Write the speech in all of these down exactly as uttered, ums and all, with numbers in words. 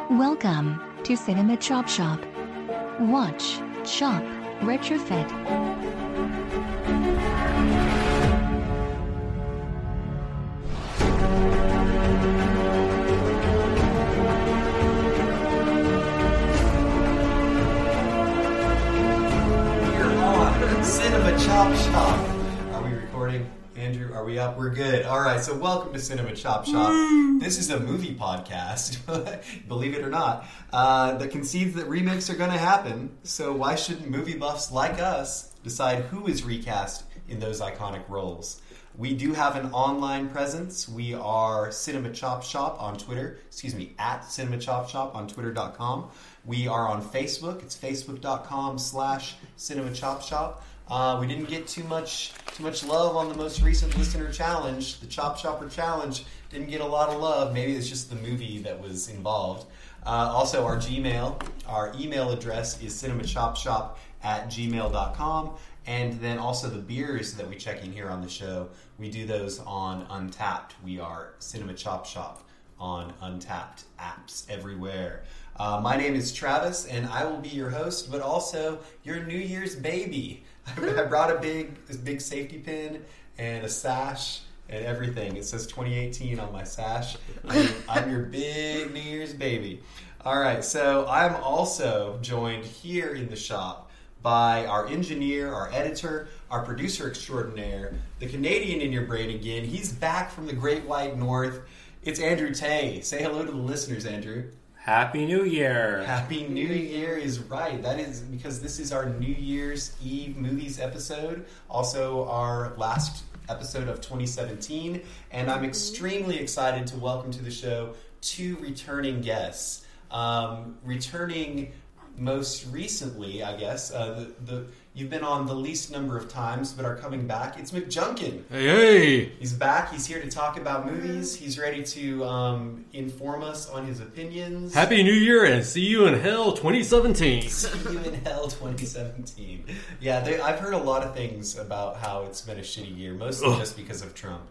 Welcome to Cinema Chop Shop. Watch, shop, retrofit. You're on Cinema Chop Shop. Are we recording? Andrew, are we up? We're good. All right, so welcome to Cinema Chop Shop. This is a movie podcast, believe it or not, uh, that concedes that remakes are going to happen. So why shouldn't movie buffs like us decide who is recast in those iconic roles? We do have an online presence. We are Cinema Chop Shop on Twitter. Excuse me, at Cinema Chop Shop on twitter dot com. We are on Facebook. It's facebook dot com slash Cinema Chop Shop. Uh, we didn't get too much too much love on the most recent listener challenge. The Chop Shopper Challenge didn't get a lot of love. Maybe it's just the movie that was involved. Uh, also, our Gmail, our email address is cinemachopshop at gmail dot com. And then also the beers that we check in here on the show, we do those on Untapped. We are Cinema Chop Shop on Untapped apps everywhere. Uh, my name is Travis, and I will be your host, but also your New Year's baby. I brought a big, a big safety pin and a sash and everything. It says twenty eighteen on my sash. I'm, I'm your big New Year's baby. All right, so I'm also joined here in the shop by our engineer, our editor, our producer extraordinaire, the Canadian in your brain again. He's back from the Great White North. It's Andrew Tay. Say hello to the listeners, Andrew. Happy New Year! Happy New Year is right. That is because this is our New Year's Eve movies episode. Also our last episode of twenty seventeen. And I'm extremely excited to welcome to the show two returning guests. Um, returning most recently, I guess, uh, the, the you've been on the least number of times, but are coming back. It's McJunkin. Hey, hey! He's back. He's here to talk about movies. He's ready to um, inform us on his opinions. Happy New Year and see you in hell twenty seventeen. See you in hell twenty seventeen. Yeah, they, I've heard a lot of things about how it's been a shitty year, mostly Ugh. just because of Trump.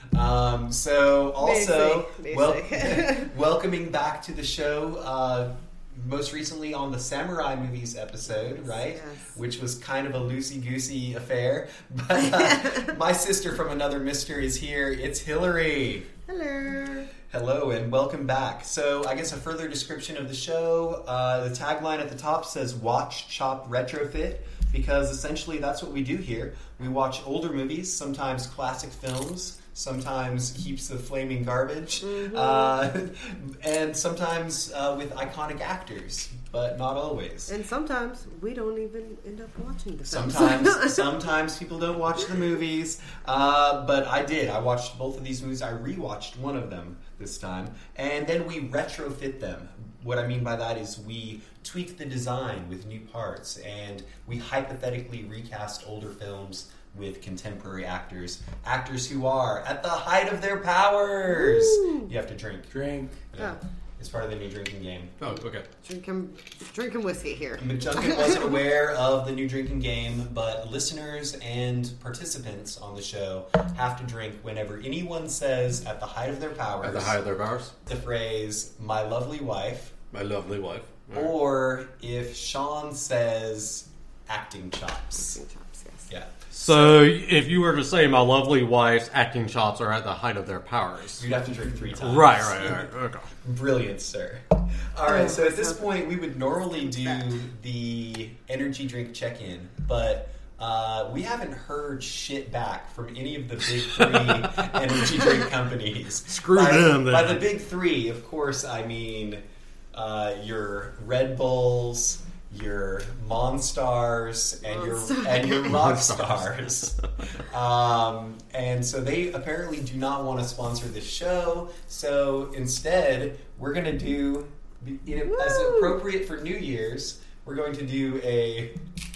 Um, so also, basic, wel- basic. welcoming back to the show, uh, most recently on the Samurai Movies episode, right? Yes. Which was kind of a loosey-goosey affair. But uh, my sister from another mister is here. It's Hillary. Hello. Hello, and welcome back. So, I guess a further description of the show. Uh, the tagline at the top says, Watch, Chop, Retrofit, because essentially that's what we do here. We watch older movies, sometimes classic films, sometimes heaps of flaming garbage, mm-hmm. uh, and sometimes uh, with iconic actors, but not always. And sometimes we don't even end up watching the films. Sometimes, sometimes people don't watch the movies, uh, but I did. I watched both of these movies. I rewatched one of them this time, and then we retrofit them. What I mean by that is we tweak the design with new parts, and we hypothetically recast older films with contemporary actors. Actors who are at the height of their powers. Woo. You have to drink. Drink. Yeah. Oh. It's part of the new drinking game. Oh, okay. Drinking, drinking whiskey here. McJunkin wasn't aware of the new drinking game, but listeners and participants on the show have to drink whenever anyone says at the height of their powers. At the height of their powers. The phrase, my lovely wife. My lovely wife. Right. Or if Sean says acting chops. Acting chops, yes. Yeah. So, if you were to say my lovely wife's acting chops are at the height of their powers. You'd have to drink three times. Right, right, right. Okay. Brilliant, sir. All right, so at this point, we would normally do the energy drink check-in, but uh, we haven't heard shit back from any of the big three energy drink companies. Screw by, them, then. By the big three, of course, I mean uh, your Red Bulls, your Monstars, and Monstars. your and your Rockstars. um, and so they apparently do not want to sponsor this show. So instead, we're going to do, you know, as appropriate for New Year's, we're going to do a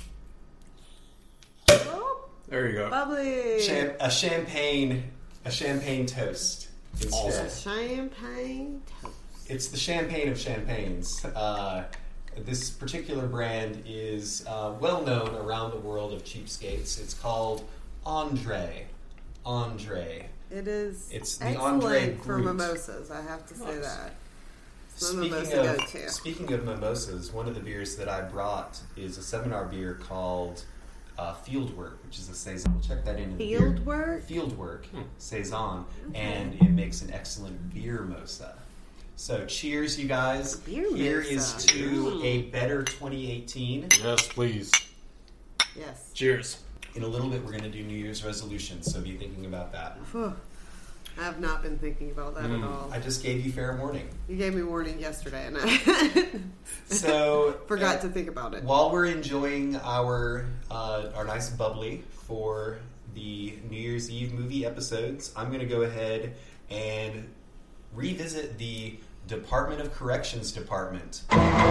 Oh, There you go. bubbly. cham- a champagne a champagne toast instead. Awesome. Champagne toast. It's the champagne of champagnes. Uh, this particular brand is uh, well known around the world of cheapskates. It's called Andre. Andre. It is It's the excellent Andre for Groot. mimosas, I have to say Nice. that. My mimosa Speaking go of, to. speaking of mimosas, one of the beers that I brought is a seminar beer called uh, Fieldwork, which is a saison. Check that in. Fieldwork? Fieldwork Hmm. saison, Okay. and it makes an excellent beer mosa. So cheers, you guys. Beer Here mosa. is to a better twenty eighteen. Yes, please. Yes. Cheers. In a little bit, we're going to do New Year's resolutions, so be thinking about that. Whew. I have not been thinking about that Mm. at all. I just gave you fair warning. You gave me warning yesterday, and I So forgot uh, to think about it. While we're enjoying our uh, our nice bubbly for the New Year's Eve movie episodes, I'm going to go ahead and revisit the Department of Corrections department.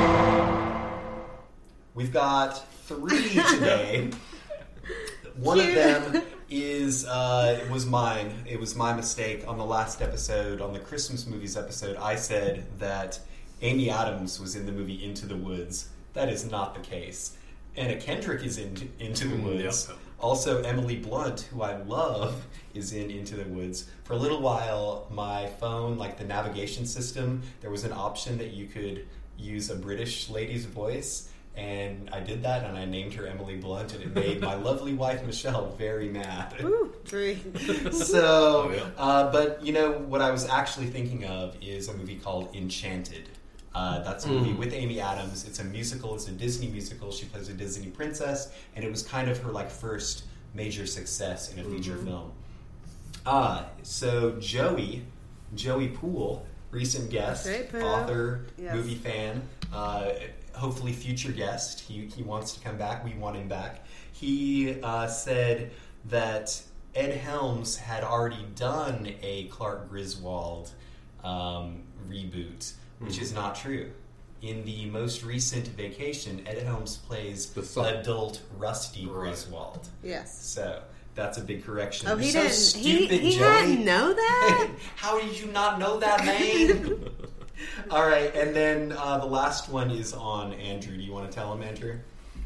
We've got three today. One of Cute. them is uh, it was mine. It was my mistake on the last episode, on the Christmas movies episode. I said that Amy Adams was in the movie Into the Woods. That is not the case. Anna Kendrick is in Into the Mm, Woods. yep. Also, Emily Blunt, who I love, is in Into the Woods. For a little while, my phone, like the navigation system, there was an option that you could use a British lady's voice. And I did that, and I named her Emily Blunt, and it made my lovely wife Michelle very mad. Woo, three. So, Oh, yeah. uh, but you know what I was actually thinking of is a movie called Enchanted. Uh, that's a movie Mm. with Amy Adams. It's a musical. It's a Disney musical. She plays a Disney princess, and it was kind of her like first major success in a feature Mm-hmm. film. Uh, so Joey, Joey Poole, recent guest, Hey, Pooh. author, Yes. movie fan, uh, hopefully future guest. He he wants to come back. We want him back. He uh, said that Ed Helms had already done a Clark Griswold um, reboot, which is not true. In the most recent Vacation, Ed Helms plays The son. adult Rusty Right. Griswold. Yes. So that's a big correction. Oh, he You're didn't. so he stupid, he Joey. didn't know that. How did you not know that, man? All right, and then uh, the last one is on Andrew. Do you want to tell him, Andrew?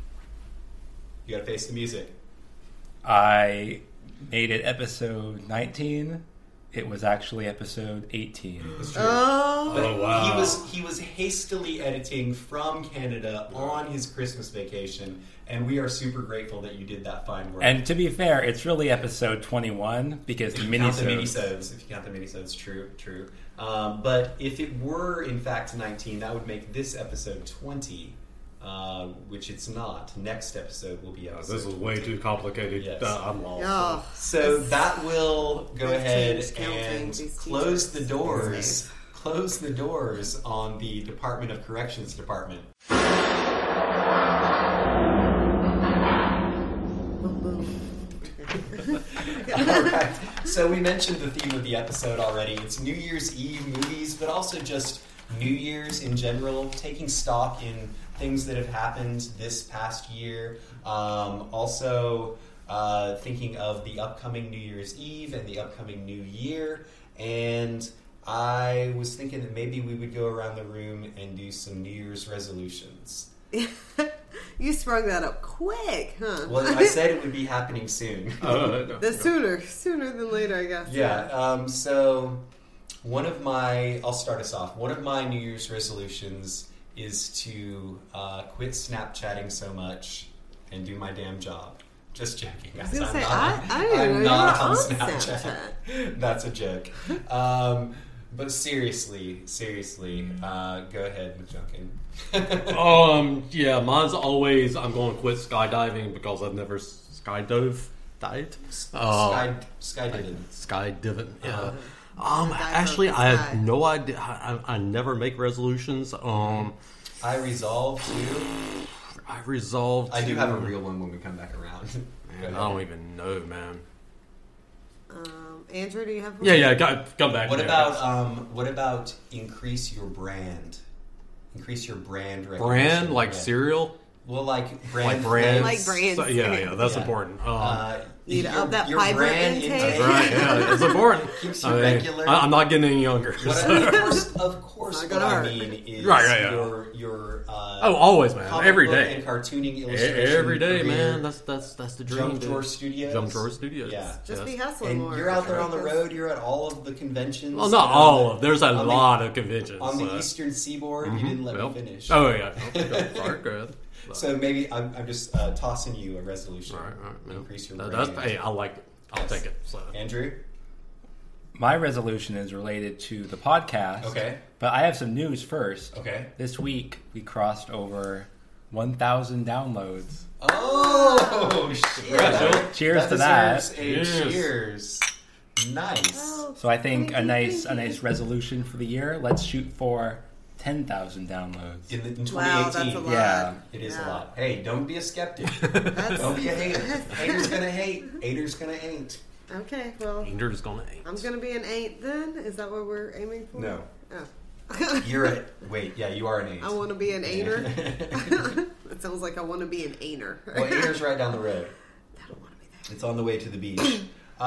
You got to face the music. I made it episode nineteen. It was actually episode eighteen. That's true. Oh, But Oh, wow. he was he was hastily editing from Canada on his Christmas vacation, and we are super grateful that you did that fine work. And to be fair, it's really episode twenty-one because the if you count the mini minisodes, if you count the minisodes, true, true. Um, but if it were in fact nineteen, that would make this episode twenty, uh, which it's not. Next episode will be Uh, episode this is way twenty. too complicated. Yes. Uh, I'm lost. oh. So that will go They've ahead changed counting, and these close teachers the these doors. days. Close the doors on the Department of Corrections department. All right. So we mentioned the theme of the episode already. It's New Year's Eve movies, but also just New Year's in general, taking stock in things that have happened this past year. Um, also uh, thinking of the upcoming New Year's Eve and the upcoming New Year. And I was thinking that maybe we would go around the room and do some New Year's resolutions. You sprung that up quick, huh? Well, I said it would be happening soon. Uh, no, the no. sooner, sooner than later, I guess. Yeah, um, so one of my, I'll start us off. One of my New Year's resolutions is to uh, quit Snapchatting so much and do my damn job. Just joking, guys. I was gonna I'm say, not, I- I didn't I'm know you not were on on Snapchat. Snapchat. That's a joke. Um, but seriously, seriously, uh, go ahead, McJunkin. Um, yeah, mine's always I'm going to quit skydiving because I've never skydove. Dived? Uh, Sky, Sky didn't. skydiving, yeah. Uh, Um, Dive actually, from the I sky. have no idea. I, I I never make resolutions. Um, I resolve to. I resolved. I do to- have a real one when we come back around. Go Man, ahead. I don't even know, man. Um, Andrew, do you have one? Yeah, yeah. Go, come back. What there, about guys. um? What about increase your brand? Increase your brand recognition. brand like Yeah. cereal? Well, like brand, Like brand, Like brand So- yeah, yeah, that's Yeah. important. Um, Uh, Need to Your- up that your fiber brand intake. intake. Right, yeah, it's important. Keeps you I mean, regular. I, I'm not getting any younger. What so- I, of course, of course Not what gonna I hurt. mean is Right, right, yeah. your your uh, Oh, always, man. comic Every book day. and cartooning E- illustration Every day, career, man. That's that's that's the dream. Jump dude. Drawer Studios. Jump Drawer Studios. Yeah. Just Yes. be hustling And more. you're out there on the Because- road. You're at all of the conventions. Well, not on all the- of. There's a on the- lot of conventions. on the so- eastern seaboard. You Mhm, didn't let yep. me finish. Oh yeah. Okay, sorry, good. So maybe I'm, I'm just uh, tossing you a resolution. All right, all right. yeah. Increase your That- brain. that's, hey, I like it. I'll Yes. take it. So. Andrew. My resolution is related to the podcast. Okay. But I have some news first. Okay. This week we crossed over one thousand downloads. Oh, shit. Congrats, Cheers to that. deserves a Yes. cheers. Nice. Oh, So I think a thank you, nice thank a you. nice resolution for the year. Let's shoot for ten thousand downloads. In, the, in twenty eighteen. Wow, that's a lot. Yeah. It is a Yeah. lot. Hey, don't be a skeptic. That's, Don't be a hater. Hater's gonna hate. Hater's gonna hate. okay, well, Andrew's gonna hate. I'm gonna be an eight then. Is that what we're aiming for? No. Oh. You're at. Wait, yeah, you are an eight. I want to be an aider. Yeah. It sounds like I want to be an ainer. Well, Ainer's right down the road. I don't want to be that. It's on the way to the beach.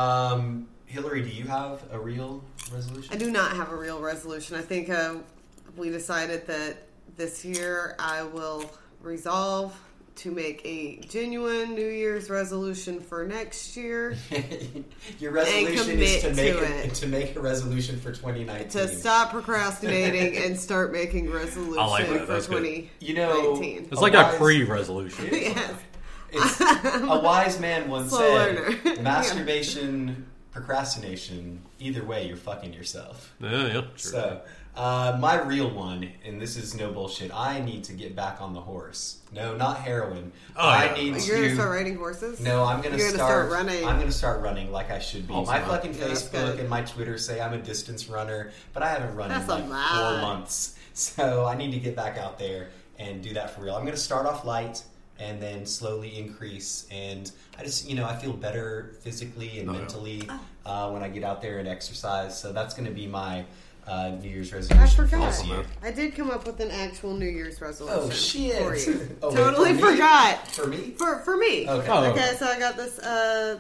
Um, Hillary, do you have a real resolution? I do not have a real resolution. I think uh, we decided that this year I will resolve to make a genuine New Year's resolution for next year Your resolution is commit to make to a, it. to make a resolution for twenty nineteen. to stop procrastinating and start making resolutions I like that. for That's good. twenty nineteen. You know, It's A like wise- a pre-resolution. Yes. It's, a wise man once Slow said, learner. masturbation, procrastination, either way, you're fucking yourself. Yeah, yeah. Sure. So, uh, my real one, and this is no bullshit, I need to get back on the horse. No, not heroin. Oh, I yeah. need You're to... gonna start riding horses? No, I'm gonna, You're gonna start, start running. I'm gonna start running like I should be. Awesome. My fucking Yeah, that's Facebook good. and my Twitter say I'm a distance runner, but I haven't run That's in a like lie. four months. So I need to get back out there and do that for real. I'm gonna start off light and then slowly increase. And I just, you know, I feel better physically and Oh, yeah. mentally Oh. uh, when I get out there and exercise. So that's gonna be my uh, New Year's I resolution for forgot. this year. I did come up with an actual New Year's resolution. Oh shit! For you. Oh, wait, totally for me? forgot. For me? For for me. Okay. Oh. Okay, so I got this uh,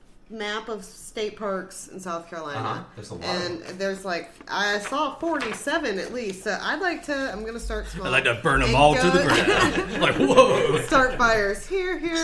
map of state parks in South Carolina, Uh-huh. There's a lot of and there's like I saw forty-seven at least. So I'd like to. I'm gonna start small. I like to burn them and all to go- the ground. Like, whoa. Start fires here, here.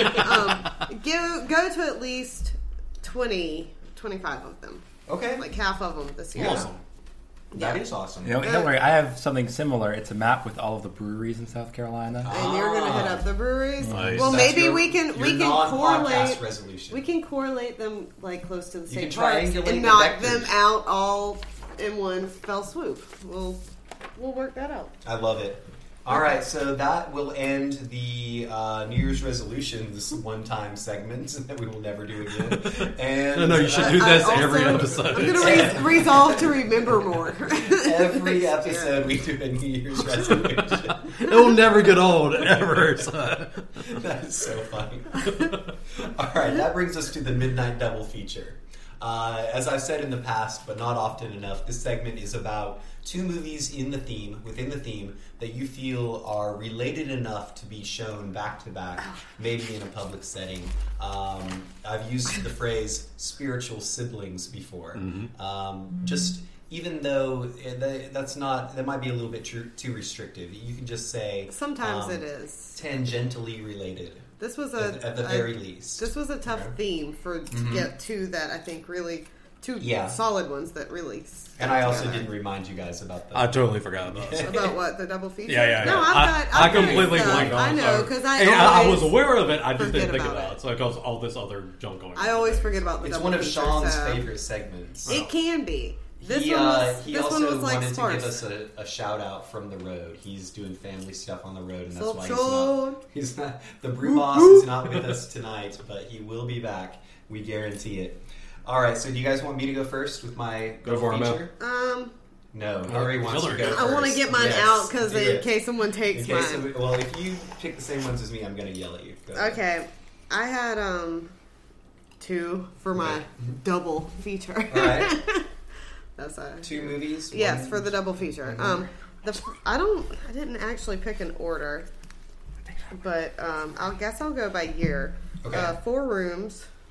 No. Um, go go to at least twenty, twenty-five of them, Okay. like half of them this year. Awesome. That Yeah. is awesome. You know, Hillary, I have something similar. It's a map with all of the breweries in South Carolina. And you're gonna hit up the breweries. Nice. Well, That's maybe your- we can your we can non-podcast correlate. resolution. We can correlate them like close to the You state can parks triangulate and the knock vectors. them out all in one fell swoop. We'll we'll work that out. I love it. All right, so that will end the uh, New Year's resolutions one-time segment that we will never do again. And No, no, you should do I- this I every also- episode. I'm gonna re- resolve to remember more. every Next episode we do a New Year's resolution. It will never get old, ever. So. That is so funny. All right, that brings us to the Midnight Double feature. Uh, as I've said in the past, but not often enough, this segment is about two movies in the theme, within the theme, that you feel are related enough to be shown back to back, maybe in a public setting. Um, I've used the phrase spiritual siblings before. Mm-hmm. Um, just even though it, that's not, that might be a little bit too, too restrictive. You can just say Sometimes um, it is. tangentially related. This was a At, at the a- very least. This was a tough Okay. theme for to Mhm. get two that I think really two Yeah. solid ones that really. And I also together. didn't remind you guys about that. I totally forgot about that. About what, the double feature? Yeah, yeah, No, yeah. I've I, got. I I've got completely stuff. blanked on I it, know so- because I, Hey, I, I was always aware of it. I just forget didn't think about about it. it. So because all this other junk going on. I always forget about the It's double one of feature, Sean's so- favorite segments. It can be. This he one uh, was. he this also one was like wanted sparse. to give us a, a shout out from the road. He's doing family stuff on the road, and that's So why Sean. he's not. He's not. The brew boss is not with us tonight, but he will be back. We guarantee it. All right. So, do you guys want me to go first with my Go for it, feature? Um, No, Hillary wants to Hillary. go I first. want to get mine Yes, out because do in it. case someone takes In case mine. of- well, if you pick the same ones as me, I'm going to yell at you. Go ahead. Okay, I had um two for my Okay. double feature. All right. That's a Two movies. yes one- for the double feature. Mhm. Um, the f- I don't I didn't actually pick an order, but um, I guess I'll go by year. Okay. Uh, Four Rooms,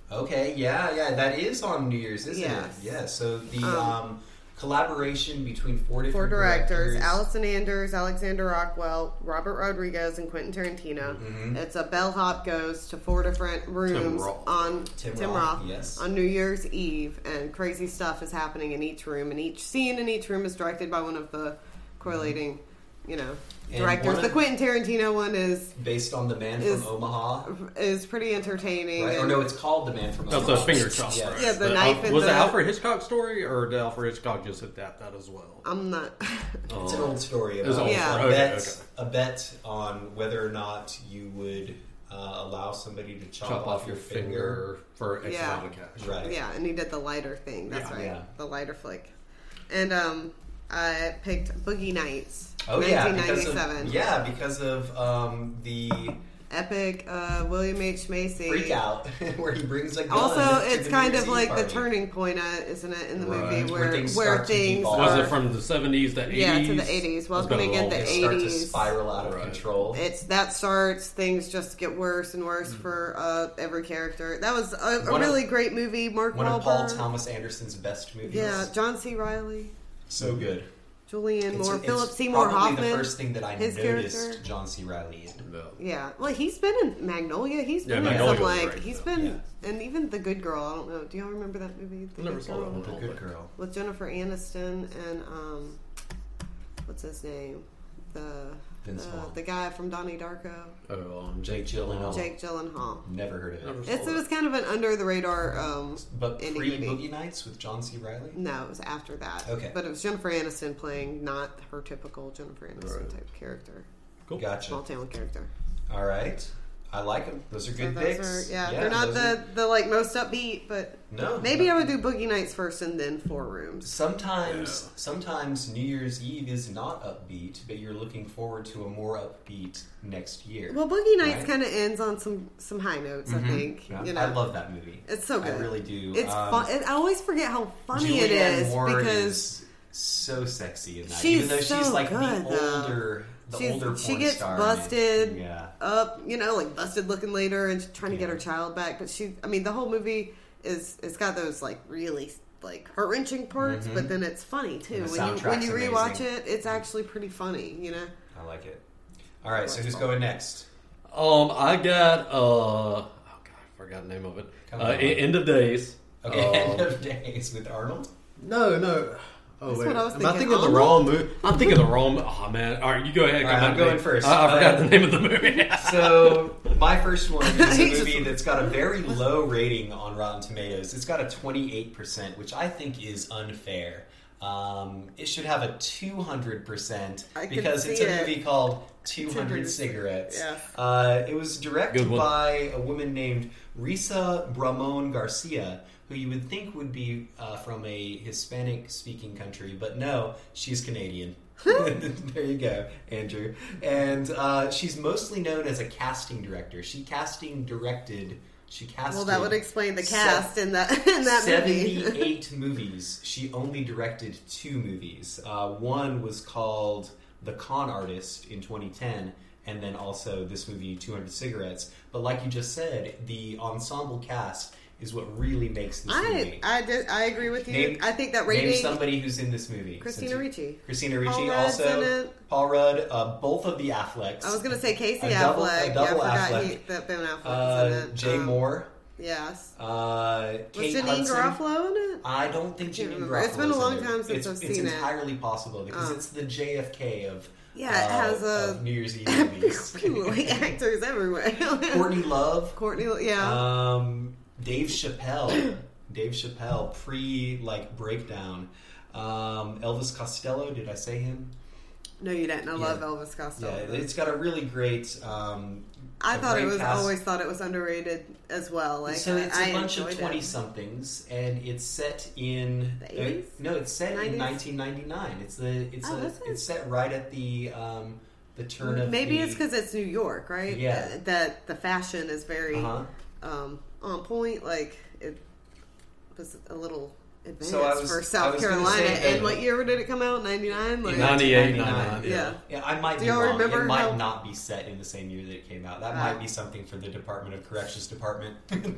Okay, yeah, yeah, that is on New Year's, isn't Yes. it? Yeah. So the Um, um, collaboration between four different Four directors: directors. Allison Anders, Alexander Rockwell, Robert Rodriguez, and Quentin Tarantino. Mhm. It's a bellhop goes to four different rooms Roth. on Tim Tim, Roth, Roth, yes. on New Year's Eve, and crazy stuff is happening in each room. And each scene in each room is directed by one of the correlating, you know, And directors. one of- The Quentin Tarantino one is Based on The Man Is- from Omaha. is pretty entertaining. Right? Or and- no, it's called The Man from That's Omaha. a finger chop. Yeah. right? Yeah, the But, knife uh, and was the- it Alfred Hitchcock story, or did Alfred Hitchcock just adapt that as well? I'm not. It's an old story It's about old. Yeah. a, Okay, bet, okay. a bet on whether or not you would uh, allow somebody to chop, Chop off your finger for X Yeah. amount of cash. Right. Yeah, and he did the lighter thing. That's Yeah. right, Yeah. the lighter flick. And um, I picked Boogie Nights, Oh yeah, because nineteen ninety-seven. of, yeah, because of um, the Epic uh, William H Macy. freak out where he brings a gun. Also, to it's the kind New of Year's like Eve the party. turning point, uh, isn't it, in the Right. movie Where where things where start to things devolve. Was are. it from the seventies, the eighties? Yeah, to the eighties. Welcoming It's been a into long- They start to eighties. spiral out of Right. control. It's that starts things just get worse and worse Mm. for uh, every character. That was a, a One of- really great movie. Mark One of Paul Wahlberg. Thomas Anderson's best movies. Yeah, John C. Riley, So good. Julianne It's- Moore, it's Philip Seymour probably Hoffman. the first thing that I his noticed character. John C. Riley in. No. Yeah, well, he's been in Magnolia. He's Yeah, been in Magnolia some was like great, he's though. been, Yeah. and even The Good Girl. I don't know. Do y'all remember that movie? The Never Good saw Girl? that one. The Good Girl. With Jennifer Aniston and um, what's his name? The Vince the, Vaughn. the guy from Donnie Darko, Oh, um, Jake Gyllenhaal. Jake Gyllenhaal. Never heard of it. Never saw It's it that. was kind of an under the radar. Um, But indie pre movie. Boogie Nights with John C. Riley? no, it was after that. Okay. but it was Jennifer Aniston playing not her typical Jennifer Aniston Right. type character, Cool. Gotcha. small town character. All right. I like them. Those are So good those picks. are- yeah, they're not those the, are- the like most upbeat, but No. maybe I would do Boogie Nights first and then Four Rooms. Sometimes, Yeah. sometimes New Year's Eve is not upbeat, but you're looking forward to a more upbeat next year. Well, Boogie Nights Right. kind of ends on some some high notes. Mhm. I think Yeah. you know. I love that movie. It's so good. I really do. It's Um, fun. I always forget how funny it Julianne is Moore because is so sexy in that. She's Even though she's so like good, the though. older, the she's, older she porn gets star. busted Yeah. up, you know, like busted looking later and she's trying to get Yeah. her child back. But she, I mean, the whole movie is it's got those like really like heart wrenching parts, Mhm. but then it's funny too. And the When you when soundtrack's you rewatch amazing. it, it's actually pretty funny. You know. I like it. All right, so who's going next? Um, I got uh, oh god, I forgot the name of it. Come Uh, on. E- End of Days. Okay, Um, End of Days with Arnold. No, no. Oh That's wait, what I was am I thinking. thinking of the Arnold? wrong movie? I'm thinking of the wrong. Oh man! All right, you go ahead. All come right, I'm back to going me. first. I, I forgot Uh, the name of the movie. So my first one is a He's movie just- that's got a very low rating on Rotten Tomatoes. It's got a twenty-eight percent, which I think is unfair. Um, it should have a two hundred percent I can because it's see a it. movie called two hundred two hundred Cigarettes. Yeah. Uh, it was directed Good one. by a woman named Risa Bramon Garcia, who you would think would be uh, from a Hispanic-speaking country, but no, she's Canadian. There you go, Andrew. And uh, she's mostly known as a casting director. She casting directed. She casted. Well, that would explain the se- cast in that in that movie. seventy-eight movies. She only directed two movies. Uh, one was called The Con Artist in twenty ten, and then also this movie, two hundred Cigarettes. But like you just said, the ensemble cast is what really makes this I movie. I did I agree with you. Name- I think that Name rating. somebody who's in this movie. Christina Since you- Ricci. Christina Ricci, Paul Rudd's also in it. Paul Rudd, uh, both of the Afflecks. I was going to say Casey A double- a Affleck. double yeah, I forgot Affleck. he, that Ben Affleck uh, was in it. Jay Um, Moore, Yes. uh, Was Kate Janine Hudson. Garofalo in it? I don't think can't Janine remember. Garofalo. It's been a long time since it's, I've it's seen it. entirely possible because Oh. it's the J F K of Yeah, it uh, has a- of New Year's Eve movies. like actors everywhere. Courtney Love, Courtney, yeah. um, Dave Chappelle, Dave Chappelle pre like breakdown, um, Elvis Costello. Did I say him? no, you didn't. I yeah. love Elvis Costello. Yeah, it's got a really great. Um, I a thought it great was cast. always thought it was underrated as well. Like so it's I, a I bunch of enjoyed twenty it. somethings, and it's set in The eighties? uh, no, it's set in nineties? nineteen ninety-nine. It's the it's Oh, a, that's it. it's set right at the um, the turn of Maybe the, it's because it's New York, right? Yeah. That, that the fashion is very uh-huh. um, on point. Like it was a little advanced So I was- for I South was gonna Carolina. say that- And what year did it come out? ninety-nine? Like, ninety-eight, nineteen ninety-nine. ninety-nine, yeah. Yeah, I might Do be y'all wrong. remember It might how- not be set in the same year that it came out. That Ah. might be something for the Department of Corrections Department.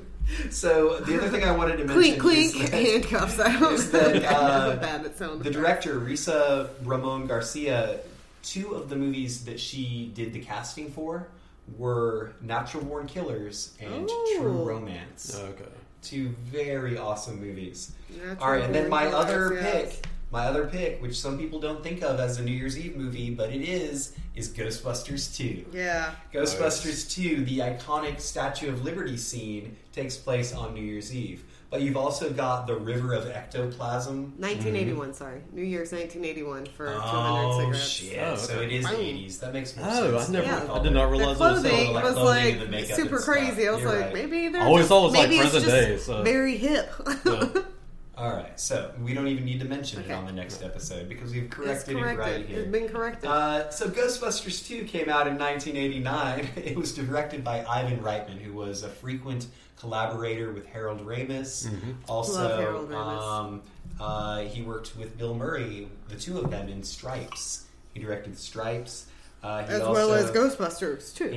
So the other thing I wanted to Clink, mention clink, is that handcuffs out. is that, uh, bad it sounded. the director, Risa Ramon Garcia, two of the movies that she did the casting for were Natural Born Killers and Ooh. True Romance. Okay. Two very awesome movies. Natural All right, and then Born my Killers, other yes. pick, my other pick, which some people don't think of as a New Year's Eve movie, but it is, is Ghostbusters two. Yeah. Ghostbusters two, the iconic Statue of Liberty scene, takes place on New Year's Eve. But you've also got the River of Ectoplasm. nineteen eighty-one, sorry. New Year's nineteen eighty-one for two hundred Oh, cigarettes. shit. Oh, So okay. it is the Wow. eighties. That makes more Oh, sense. I never, Yeah. I did not The realize it was clothing so. like was clothing like and the makeup super and stuff. crazy. I was You're like, right. maybe they're I always just, thought it was like maybe it's present just day, so- very hip. Yeah. All right, so we don't even need to mention Okay. it on the next episode because we've It's corrected it right corrected. here. It's been corrected. Uh, so Ghostbusters two came out in nineteen eighty-nine. It was directed by Ivan Reitman, who was a frequent collaborator with Harold Ramis. Also, Love Harold Ramis. Um, uh, he worked with Bill Murray, the two of them, in Stripes. He directed Stripes. Uh, he as also, well as Ghostbusters, too.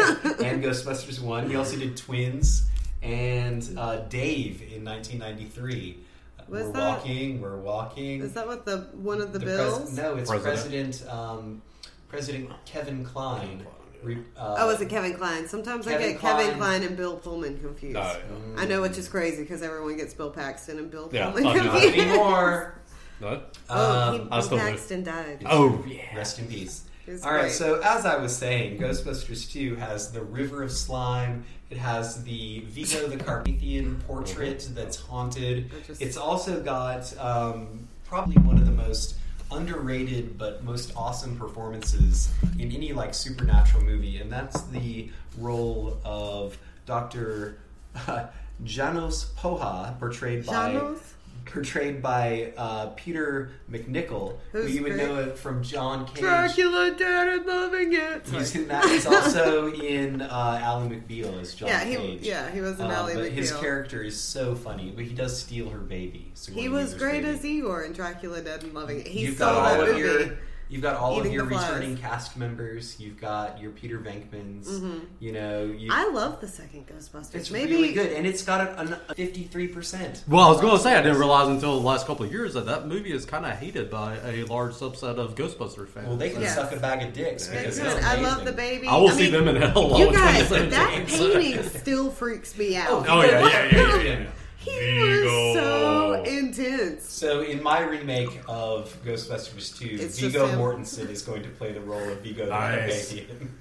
and Ghostbusters one. He also did Twins and uh, Dave in nineteen ninety-three. Was we're that- walking, we're walking. Is that what the one of the, The bills? pres- no, it's President. President um, President Kevin Kline. Re- uh, Oh, was it Kevin Klein? Sometimes I Kevin get Kevin Kline. Klein and Bill Pullman confused. Oh, yeah. I know, which is crazy because everyone gets Bill Paxton and Bill Yeah, Pullman I do. Not confused. anymore. What? Oh, he, Um, I Bill still do. Paxton died. Oh, yeah. Rest in peace. It's All right, great. so as I was saying, Ghostbusters two has the River of Slime. It has the Vigo the Carpathian portrait that's haunted. Interesting. It's also got um, probably one of the most underrated but most awesome performances in any like supernatural movie, and that's the role of Doctor uh, Janos Poha, portrayed by Janos? portrayed by uh, Peter McNichol, Who's who you would great. know it from John Cage. Dracula dead and loving it. He's Sorry. in that. He's also in uh, Ally McBeal as John yeah, he Cage. yeah he was in Um, Ally but McBeal. his character is so funny, but he does steal her baby. He was great as Igor in Dracula Dead and Loving It. He You've stole got that all of movie. your, you've got all of Eating your the flies. returning cast members. You've got your Peter Venkmans. You know, you, I love the second Ghostbusters. it's Maybe really good, and it's got a, a fifty-three percent. Well, I was going to say I didn't realize until the last couple of years that that movie is kind of hated by a large subset of Ghostbusters fans. Well, they can Yes. suck a bag of dicks They because could. it's I amazing. love the baby. I will I see mean, them in hell. You on guys, twenty that seventeen. painting still freaks me out. Oh, yeah, yeah, yeah, yeah. He was so intense. So in my remake of Ghostbusters two, It's Viggo just him. Mortensen is going to play the role of Vigo the Nice. Carpathian.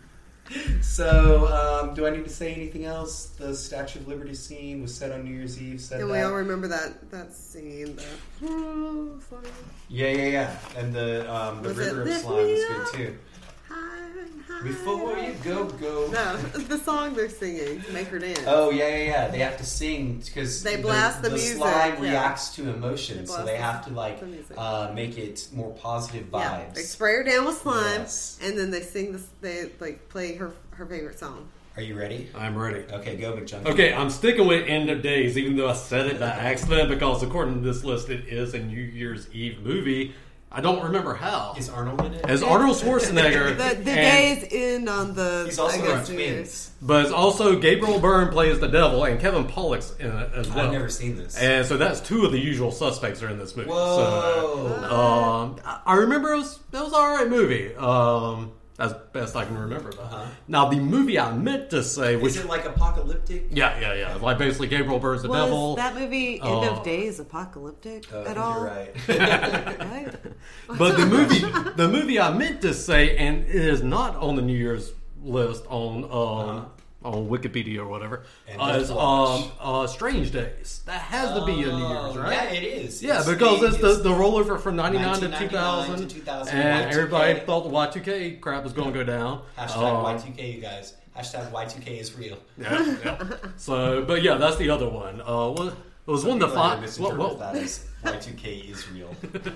So, um, do I need to say anything else? The Statue of Liberty scene was set on New Year's Eve. Said And that. we all remember that that scene. The, oh, sorry. yeah, yeah, yeah. And the um, the Was River it of Lift Slime Me was Up? good too. High, high. Before you go, go. No, the song they're singing, Make Her Dance. Oh yeah, yeah, yeah. They have to sing because They blast the music, slime yeah. reacts to emotion, They so blast they the- have to like the music. uh, make it more positive Yeah, vibes. they spray her down with slime, Yes. and then they sing this. They like play her her favorite song. Are you ready? I'm ready. Okay, go, McJunkie. Okay, I'm sticking with End of Days, even though I said it by accident, because according to this list, it is a New Year's Eve movie. I don't remember how. Is Arnold in it? As Arnold Schwarzenegger, The the and- days end on the. He's also I in guess, New Twins. Year's. but it's also Gabriel Byrne plays the devil, and Kevin Pollak's in it as well. I've never seen this. And so that's two of the usual suspects are in this movie. Whoa. So, um, I- I remember it was, it was an alright movie. Um, as best I can remember about it. Uh-huh. Now, the movie I meant to say, which. Is it like apocalyptic? Yeah, yeah, yeah. Like basically Gabriel Byrne's the Was devil. that movie End Oh. of Days apocalyptic Oh, at all? You're right. Right? But the movie, the movie I meant to say, and it is not on the New Year's list on um, on Wikipedia or whatever, And uh, let's is um, watch. uh, Strange Days. That has to be a New Year's, Oh, right? Yeah, it is. Yeah, It's because it's the, it's- the rollover from ninety-nine to two nineteen thousand, ninety-nine to two thousand, and Y two K. everybody thought the Y two K crap was going to go down. Hashtag Um, Y two K, you guys. Hashtag Y two K is real. Yeah, yeah. So, but yeah, that's the other one. Uh, what, it was one of the People are gonna fine. misinterpret What, what, that as Y two K is real.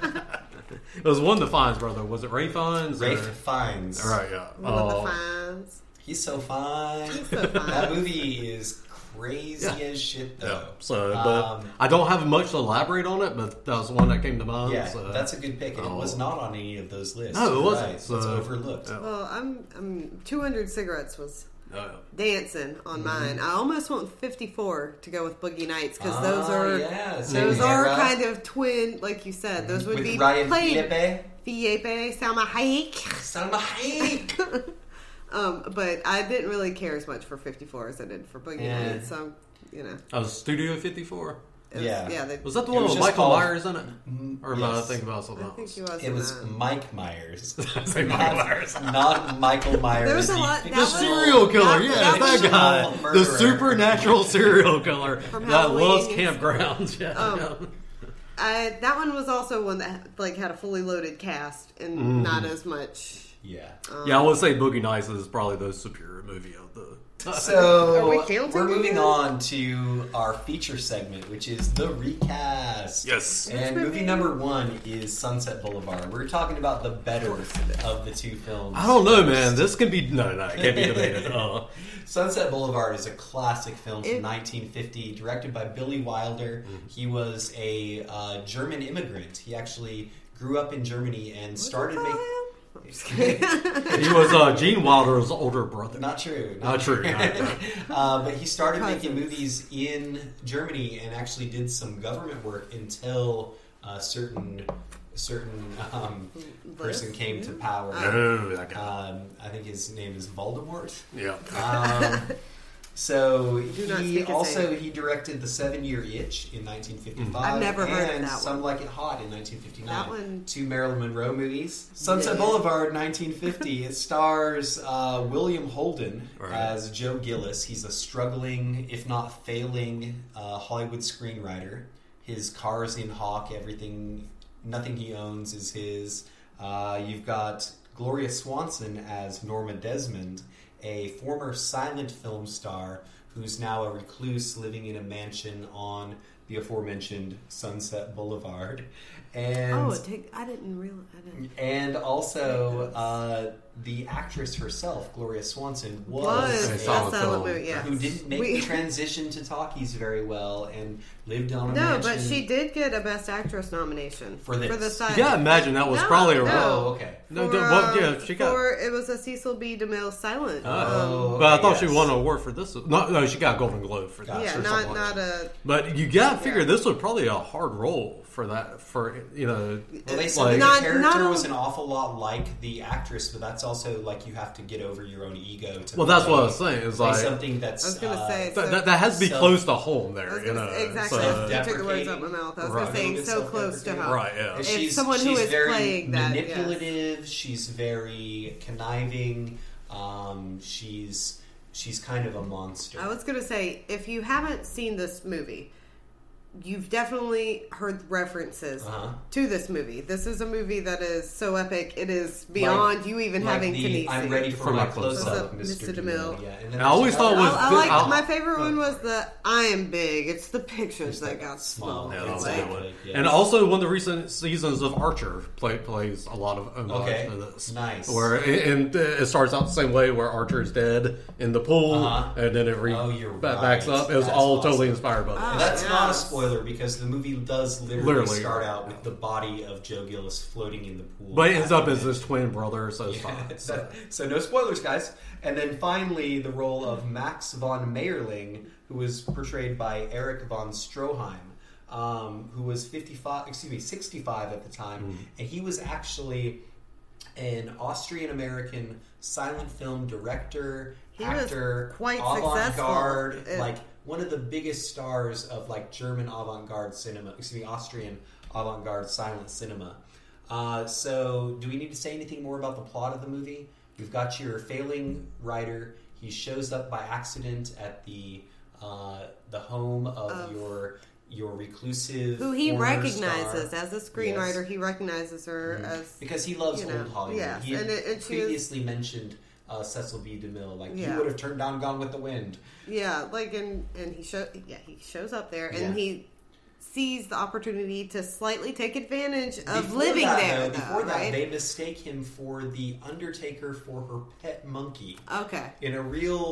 it was one of the fines, brother. Was it Ray Fiennes? or- Rafe Fiennes. All right, yeah. One of the Uh, fines. He's so fine. so fine. That movie is crazy Yeah. as shit, though. Yeah. So, but Um, I don't have much to elaborate on it, but that was the one that came to mind. yeah, so. that's a good pick, and it Oh. was not on any of those lists. No, it You're wasn't, Right. so- It's overlooked. Yeah. Well, I'm, I'm two hundred cigarettes was Uh, dancing on Mm-hmm. mine. I almost went fifty-four to go with Boogie Nights because Ah, those are yeah, same those are era. kind of twin, like you said. Those would With be Ryan played. Phillippe. Felipe, Salma Hayek. Salma Hayek. Um, but I didn't really care as much for fifty-four as I did for Boogie Yeah. Nights. So, you know. I was Studio fifty-four. It was, Yeah. yeah. They, Was that the It one was with just Michael called- Myers in it? Or am I Yes. thinking about something I else? think he was. It in was that. Mike Myers. Say not, Michael Myers. not Michael Myers. There was a the lot- that The was- serial killer, That- yeah, that that, was- guy. The Murderer. supernatural serial killer From that loves Halloween. campgrounds. Yeah. Um, I, that one was also one that like had a fully loaded cast and Mm-hmm. not as much. Yeah. yeah, I would say Boogie Nights is probably the superior movie of the. So Are we counting we're moving again? on to our feature segment, which is the recast. Yes. And Which movie movie? number one is Sunset Boulevard. We're talking about the better of the two films. I don't know, man. This can be no, no, it can't be debated. Uh, Sunset Boulevard is a classic film from It- nineteen fifty, directed by Billy Wilder. Mm-hmm. He was a uh, German immigrant. He actually grew up in Germany and started What'd you making. call him? I'm just kidding. he was uh, Gene Wilder's older brother. Not true. Not true, no, no. uh, but he started making Cousins. movies in Germany and actually did some government work until a certain certain um, person came to power. Oh, that guy. Um, I think his name is Voldemort. Yeah. Um, so Do not he speak his also name. he directed The Seven Year Itch in nineteen fifty-five. I've never heard of and that one. Some Like It Hot in nineteen fifty-nine. That one- Two Marilyn Monroe movies. Sunset Yeah. Boulevard, nineteen fifty. It stars uh, William Holden Right. as Joe Gillis. He's a struggling, if not failing, uh, Hollywood screenwriter. His car's in Hawk. Everything, nothing he owns is his. Uh, you've got Gloria Swanson as Norma Desmond, a former silent film star who's now a recluse living in a mansion on the aforementioned Sunset Boulevard. And Oh, it take, I didn't realize. I didn't. and also uh, the actress herself, Gloria Swanson, was, Was a a silent silent film. movie, yeah. who didn't make We- the transition to talkies very well and lived on a No, mansion. but she did get a Best Actress nomination For this. For the side. Yeah, imagine that was No, probably a no. Oh, okay. No, For, no, well, um, yeah, she got. For, it was a Cecil B. DeMille silent. Oh, um, but I okay, thought she yes. won an award for this. No, no, she got a Golden Globe for that. Gotcha. yeah, or not something like not that. a. But you gotta figure Yeah. this was probably a hard role for that. For you know, Well, they said Like- the Not- character not was a- an awful lot like the actress, but that's also like you have to get over your own ego to. well, that's what I play- was saying. It's play like something that's. I was gonna uh, say, that, that, that has to be Self- close to home I there. was You gonna know, say, exactly. So- you took the words out of my mouth. I was Right. gonna say Little bit so close to home. Right, yeah. And If she's, someone who she's is very playing that, yes. manipulative. She's very conniving. Um, she's she's kind of a monster. I was gonna say, if you haven't seen this movie, you've definitely heard references Uh-huh. to this movie. This is a movie that is so epic; it is beyond Like- you even like having the, to need. I'm ready for, For my my close close-up. up, Mister Mister DeMille. DeMille. Yeah, and then I always there's thought another- was I, I good- like I'll- my favorite one was the I am big. It's the pictures that like got small. small. Yeah, that It's was like- a good one. Yes. And also, one of the recent seasons of Archer play, plays a lot of homage Okay. to this. Nice. Where and it starts out the same way, where Archer is dead in the pool, Uh-huh. and then it re- Oh, you're ba- backs right. up. It was That's all awesome. totally inspired by Ah. that. And that's not a yes. spoiler because the movie does literally, Literally. start out with the body of Joe Gillis floating in the pool. But it ends up as his twin brother, so it's Yeah, fine. so, so no spoilers, guys. And then finally, the role of Max von Mayerling, who was portrayed by Eric von Stroheim, um, who was fifty-five, excuse me, sixty-five at the time, Mm. and he was actually an Austrian American silent film director, He was actor, quite avant-garde, successful. It- like one of the biggest stars of like German avant-garde cinema, excuse me, Austrian avant-garde silent cinema. Uh, so, do we need to say anything more about the plot of the movie? You've got your failing writer. He shows up by accident at the uh, the home of, Of- your your reclusive Who he former recognizes star. as a screenwriter. Yes. He recognizes her Mhm. as because he loves you know, old Hollywood. yes, He had and it- and she was- previously mentioned uh, Cecil B. DeMille. Like Yeah. you would have turned down Gone with the Wind. yeah, like and and he show yeah he shows up there and Yeah. he sees the opportunity to slightly take advantage of Before living that, there. though, Though, before that, right? they mistake him for the Undertaker for her pet monkey. Okay. In a real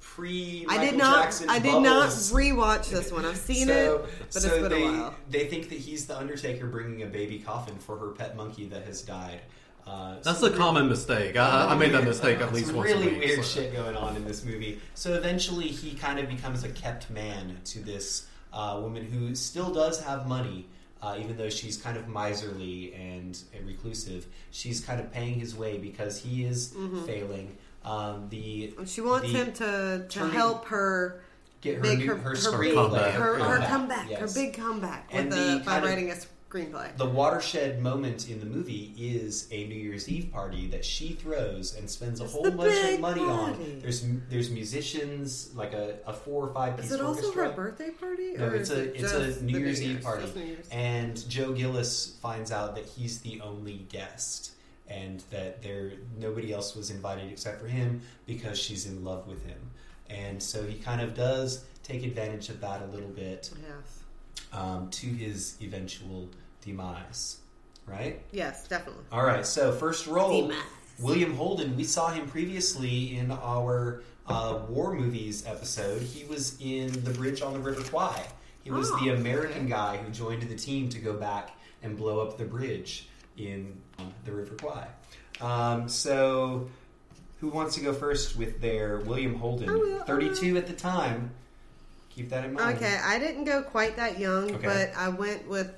pre I Michael did not. Jackson I did not bubbles. rewatch this one. I've seen so, it, but so it's been they, a while. They think that he's the Undertaker bringing a baby coffin for her pet monkey that has died. Uh, That's so a common mistake. I, I made that mistake at least Some once really a week. weird so. shit going on in this movie. So eventually, he kind of becomes a kept man to this uh, woman who still does have money, uh, even though she's kind of miserly and, and reclusive. She's kind of paying his way because he is Mm-hmm. failing. Um, the She wants the him to, to turning- help her get her make new, her, her, her, screenplay, big, comeback. her, her comeback, comeback, yes. her big comeback And with the the, by kind of- writing a screenplay. The watershed moment in the movie is a New Year's Eve party that she throws and spends a It's whole the bunch of big money on. party. There's there's musicians, like a, a four or five piece Is it also orchestra. her birthday party? No, or it's is a it it's just a New the Year's Eve Year's? party, Just New Year's. and Joe Gillis finds out that he's the only guest, and that there nobody else was invited except for him because she's in love with him, and so he kind of does take advantage of that a little bit Yes. um, to his eventual demise, right? Yes, definitely. All right, so first role, Demise. William Holden. We saw him previously in our uh, war movies episode. He was in The Bridge on the River Kwai. He was Oh, the American okay. guy who joined the team to go back and blow up the bridge in um, the River Kwai. Um, so, who wants to go first with their William Holden? I will, I thirty-two at the time. Keep that in mind. Okay, I didn't go quite that young, Okay. but I went with,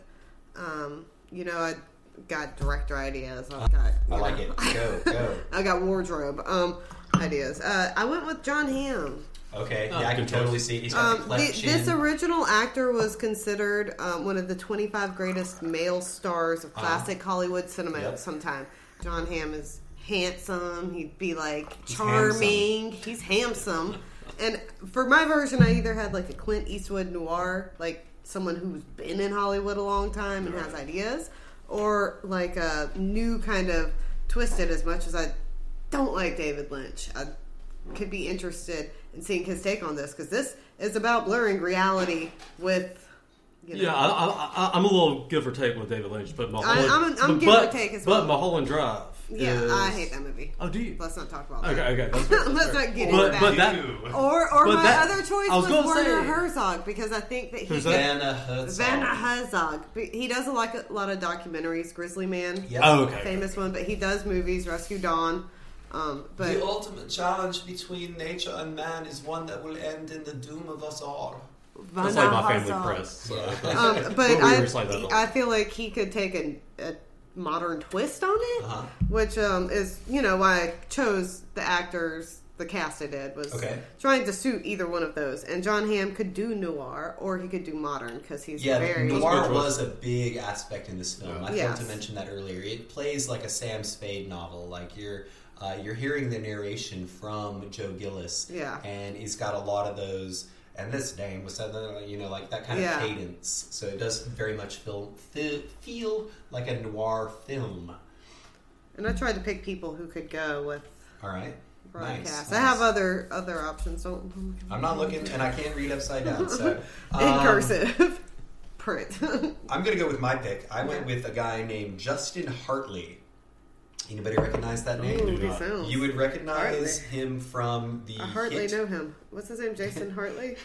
um, you know, I got director ideas. I've got, I you like know. it. Go, go. I got wardrobe um, ideas. Uh, I went with John Hamm. Okay, Oh, yeah, I can good totally choice. see it. He's got Um, the cleft the, chin. this original actor was considered um, one of the twenty-five greatest male stars of classic Hollywood cinema Yep. at some time. John Hamm is handsome. He'd be like He's charming. He's handsome. And for my version, I either had like a Clint Eastwood noir, like someone who's been in Hollywood a long time and has ideas, or like a new kind of twisted. As much as I don't like David Lynch, I could be interested in seeing his take on this, because this is about blurring reality with, you know. Yeah, I, I, I, I'm a little give or take with David Lynch, but Mulholland, I'm a- I'm but, give or but- take as But well. Mulholland Drive. Yeah, is, I hate that movie. Oh, do you? Let's not talk about Okay, that. okay, that's fair, that's Let's fair. not get But, into but that. that, Or, or But my that- other choice I was was, gonna Werner say- Herzog, because I think that he Who's could- that? Vanna Herzog. Werner Herzog. But he does a, like a lot of documentaries. Grizzly Man, Yep. oh, okay. famous one, but he does movies. Rescue Dawn. Um, but The ultimate challenge between nature and man is one that will end in the doom of us all. That's Werner like my family Herzog. crest. So. Um, but We I, recite that a lot. I feel like he could take a, a modern twist on it, Uh-huh. which um, is, you know, why I chose the actors, the cast I did, was Okay. trying to suit either one of those. And John Hamm could do noir, or he could do modern, because he's Yeah, very... noir Good was a big aspect in this film. I Yes. failed to mention that earlier. It plays like a Sam Spade novel. Like you're uh, you're hearing the narration from Joe Gillis. Yeah. And he's got a lot of those. And this name was, uh, you know, like that kind Yeah. of cadence. So it does very much feel feel, feel like a noir film. And I tried to pick people who could go with All right. broadcast. Nice, I have nice. other other options. Don't, don't I'm not looking, and I can't read upside down. So in um, cursive. Print. I'm going to go with my pick. I went Okay. with a guy named Justin Hartley. Anybody recognize that name? Ooh, do he not. sounds. You would recognize Hartley. him from the I hardly hit. know him. What's his name? Jason Hartley?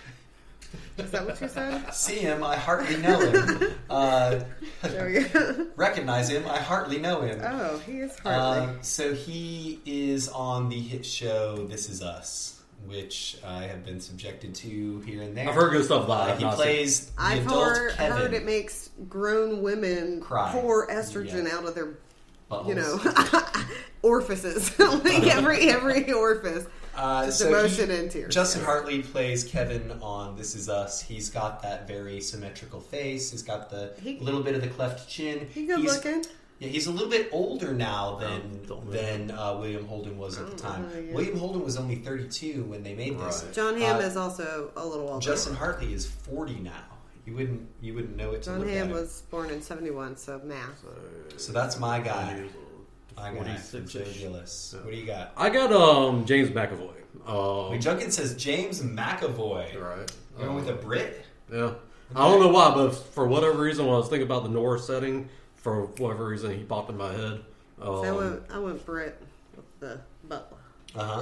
Is that what you said? See him, I hardly know him. Uh, There we go. recognize him, I hardly know him. Oh, he is Hartley. Um, so he is on the hit show This Is Us, which I have been subjected to here and there. I've heard good stuff about Uh, it. he Not plays the I've adult heard, Kevin. heard it makes grown women Cry. pour estrogen Yeah. out of their, Buttholes. you know, orifices. Like every every orifice. Uh, Just so emotion he- and tears. Justin yes. Hartley plays Kevin on This Is Us. He's got that very symmetrical face. He's got the He- little bit of the cleft chin. He good he's, looking. Yeah, he's a little bit older now than Um, don't know. than uh, William Holden was at the time. Oh, yeah. William Holden was only thirty-two when they made this. Right. John Hamm Uh, is also a little older. Justin Hartley is forty now. You wouldn't you wouldn't know it to John look Hamm at him. was born in seventy-one, so math. So that's my guy. years old. My guy, Joe forty-six-ish. Gillis. What do you got? I got um James McAvoy. Um, Wait, Junkin says James McAvoy. right. You going with a Brit? Yeah. I don't know why, but for whatever reason, when I was thinking about the noir setting, for whatever reason, he popped in my head. Um, So I went, I went Brit with the butler. Uh huh.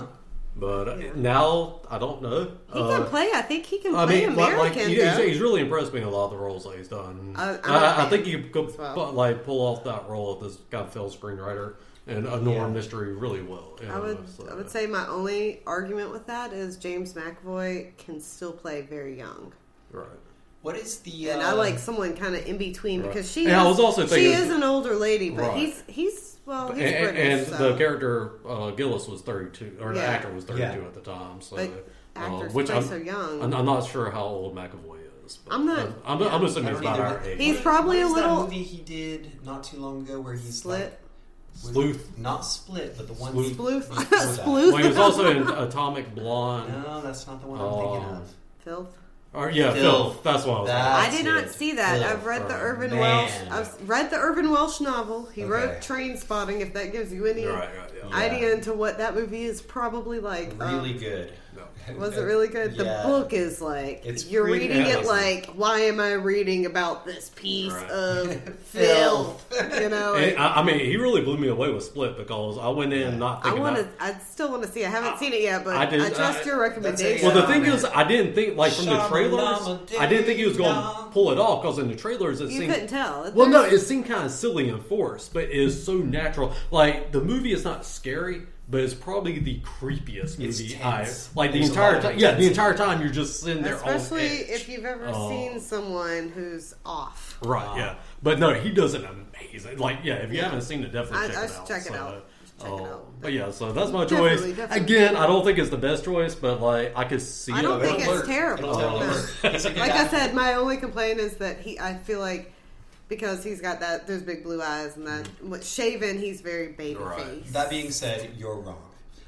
But uh, Yeah. now I don't know. He Uh, can play. I think he can I play mean, like, American. like he- though. he's, he's really impressed me in a lot of the roles that he's done. I- I'm I, a I fan think you could as well. pu- like pull off that role of this kind of film screenwriter and a noir Yeah. mystery really well. you I know, would so- I would say my only argument with that is James McAvoy can still play very young. right. What is the? And uh, I like someone kind of in between Right. because she And is, I was also she thinking- is an older lady, but Right. he's he's well he's and, British. and so. the character uh, Gillis was thirty-two, or the Yeah. actor was thirty-two Yeah. at the time. So, But uh, actors which play I'm, so young. I'm, I'm not sure how old McAvoy is. But I'm not- I'm, I'm, yeah. I'm I assuming he's don't about either. our age. He's What- probably what a is little- that movie he did not too long ago where he's Split. like was Sleuth. it not Split, but the one Sleuth. he- Sploof. before that. Sploof. Well, he was also in Atomic Blonde. No, that's not the one I'm Oh. thinking of. Filth. Or yeah, Filth. Filth. That's what I was. That- I That's did not it. see that. Filth. I've read the Right. Irvin Man. Welsh. I've read the Irvin Welsh novel. He Okay. wrote Train Spotting. If that gives you any Right, right, yeah. idea into what that movie is probably like. Really um, good. Was it really good? The Yeah. book is like It's you're pretty reading it awesome. like, why am I reading about this piece Right. of filth? You know, And, like, I, I mean, he really blew me away with Split because I went in not I thinking want to. that. I still want to see. I haven't seen it yet, but I I, did- trust I- your recommendation. Well, the Yeah, thing man. is, I didn't think like from the trailers. Shamalama I didn't think he was going to ding-dong. pull it off because in the trailers it you seemed. couldn't tell. Well, no, There's- it seemed kind of silly and forced, but it is so natural. Like the movie is not scary, but it's probably the creepiest It's movie I tense. like. The There's a entire lot of time, yeah, the intensity. entire time you're just sitting there, especially on edge. if you've ever Oh. seen someone who's off. Right, yeah, but no, he does an amazing. Like, yeah, if you Yeah. haven't seen it, definitely I- check I it should out. check it So, out. Check it uh, out. But yeah, so that's my Definitely, choice. definitely. Again, I don't think it's the best choice, but like I could see I it. don't think It'll it's work. terrible. It'll totally No. work. He's a good Like I actor. said, my only complaint is that he. I feel like because he's got that those big blue eyes and that what shaven, he's very baby Right. face. That being said, you're wrong.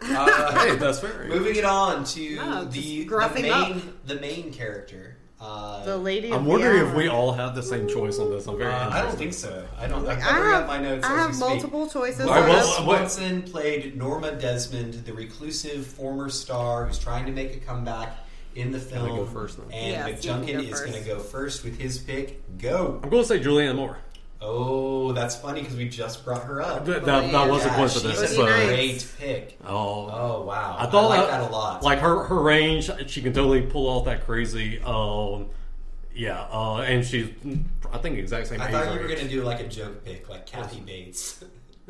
Uh, Hey, that's fair. moving it on to No, the, just the gruffing main up. the main character. Uh, the lady. I'm of wondering the if we hour. all have the same choice on this. I'm very. uh, I don't interested. think so. I don't. I'm I covering have, up my notes. I as have we speak. multiple choices. All right, I well, have- what- Swanson played Norma Desmond, the reclusive former star who's trying to make a comeback in the film. Can I go first, then? And Yes, you can McJunkin go is first. going to go first with his pick. Go. I'm going to say Julianne Moore. Oh, that's funny because we just brought her up. That, that, that was a Yeah, coincidence. she's a Would be but- nice. great pick. Oh, Oh wow, I thought like that, that a lot. Like her, her range, she can totally pull off that crazy. Um, yeah, uh, and she's, I think, exact same I age. thought you were range. going to do like a joke pick, like Kathy Bates.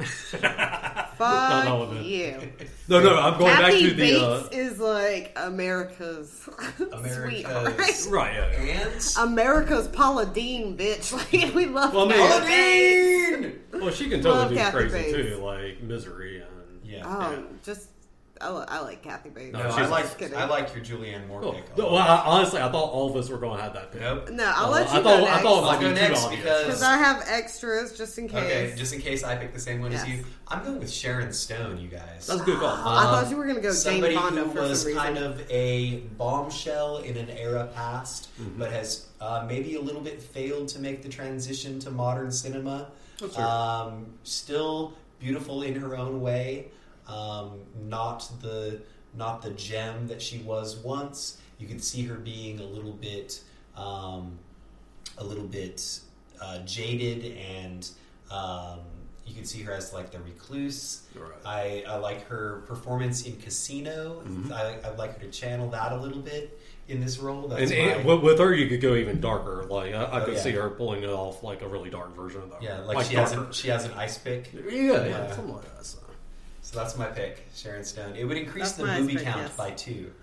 Fuck no, no. you. No, no, I'm going Kathy back to the. Bates Uh, is like America's America's- sweetheart. right, yeah, yeah. And America's Paula Dean, bitch. Like we love Well, I mean- Kathy Bates. Paladin! Well, she can Love totally do Kathy crazy Bates. too, like Misery and. Yeah. Oh, Yeah. just I, li- I like Kathy Bates. No, No, I she's- like Just kidding. I like your Julianne Moore Oh, pick. a no, lot. well, I, honestly, I thought all of us were going to have that pick. Nope. No, I'll Uh, let you I go thought, next. I thought it I'll might go be next too obvious. because- Because I have extras just in case. Okay, just in case I pick the same one as Yes. you, I'm going with Sharon Stone. You guys. That's a good call. I Um, thought you were going to go Jane Somebody Fonda who for was some reason. kind of a bombshell in an era past, Mm-hmm. but has uh, maybe a little bit failed to make the transition to modern cinema. That's true. Um, still beautiful in her own way. Um, not the not the gem that she was once. You could see her being a little bit um, a little bit uh, jaded, and um, you can see her as like the recluse. Right. I, I like her performance in Casino. Mm-hmm. I, I'd like her to channel that a little bit in this role. That's And, and my- with- with her, you could go even darker. Like I, I Oh, could yeah. see her pulling it off, like a really dark version of that. yeah, like, she has darker. an, she has an ice pick. Yeah, yeah, Yeah. something like that. So. So that's my pick, Sharon Stone. It would increase That's the my ice movie pick, count yes. by two.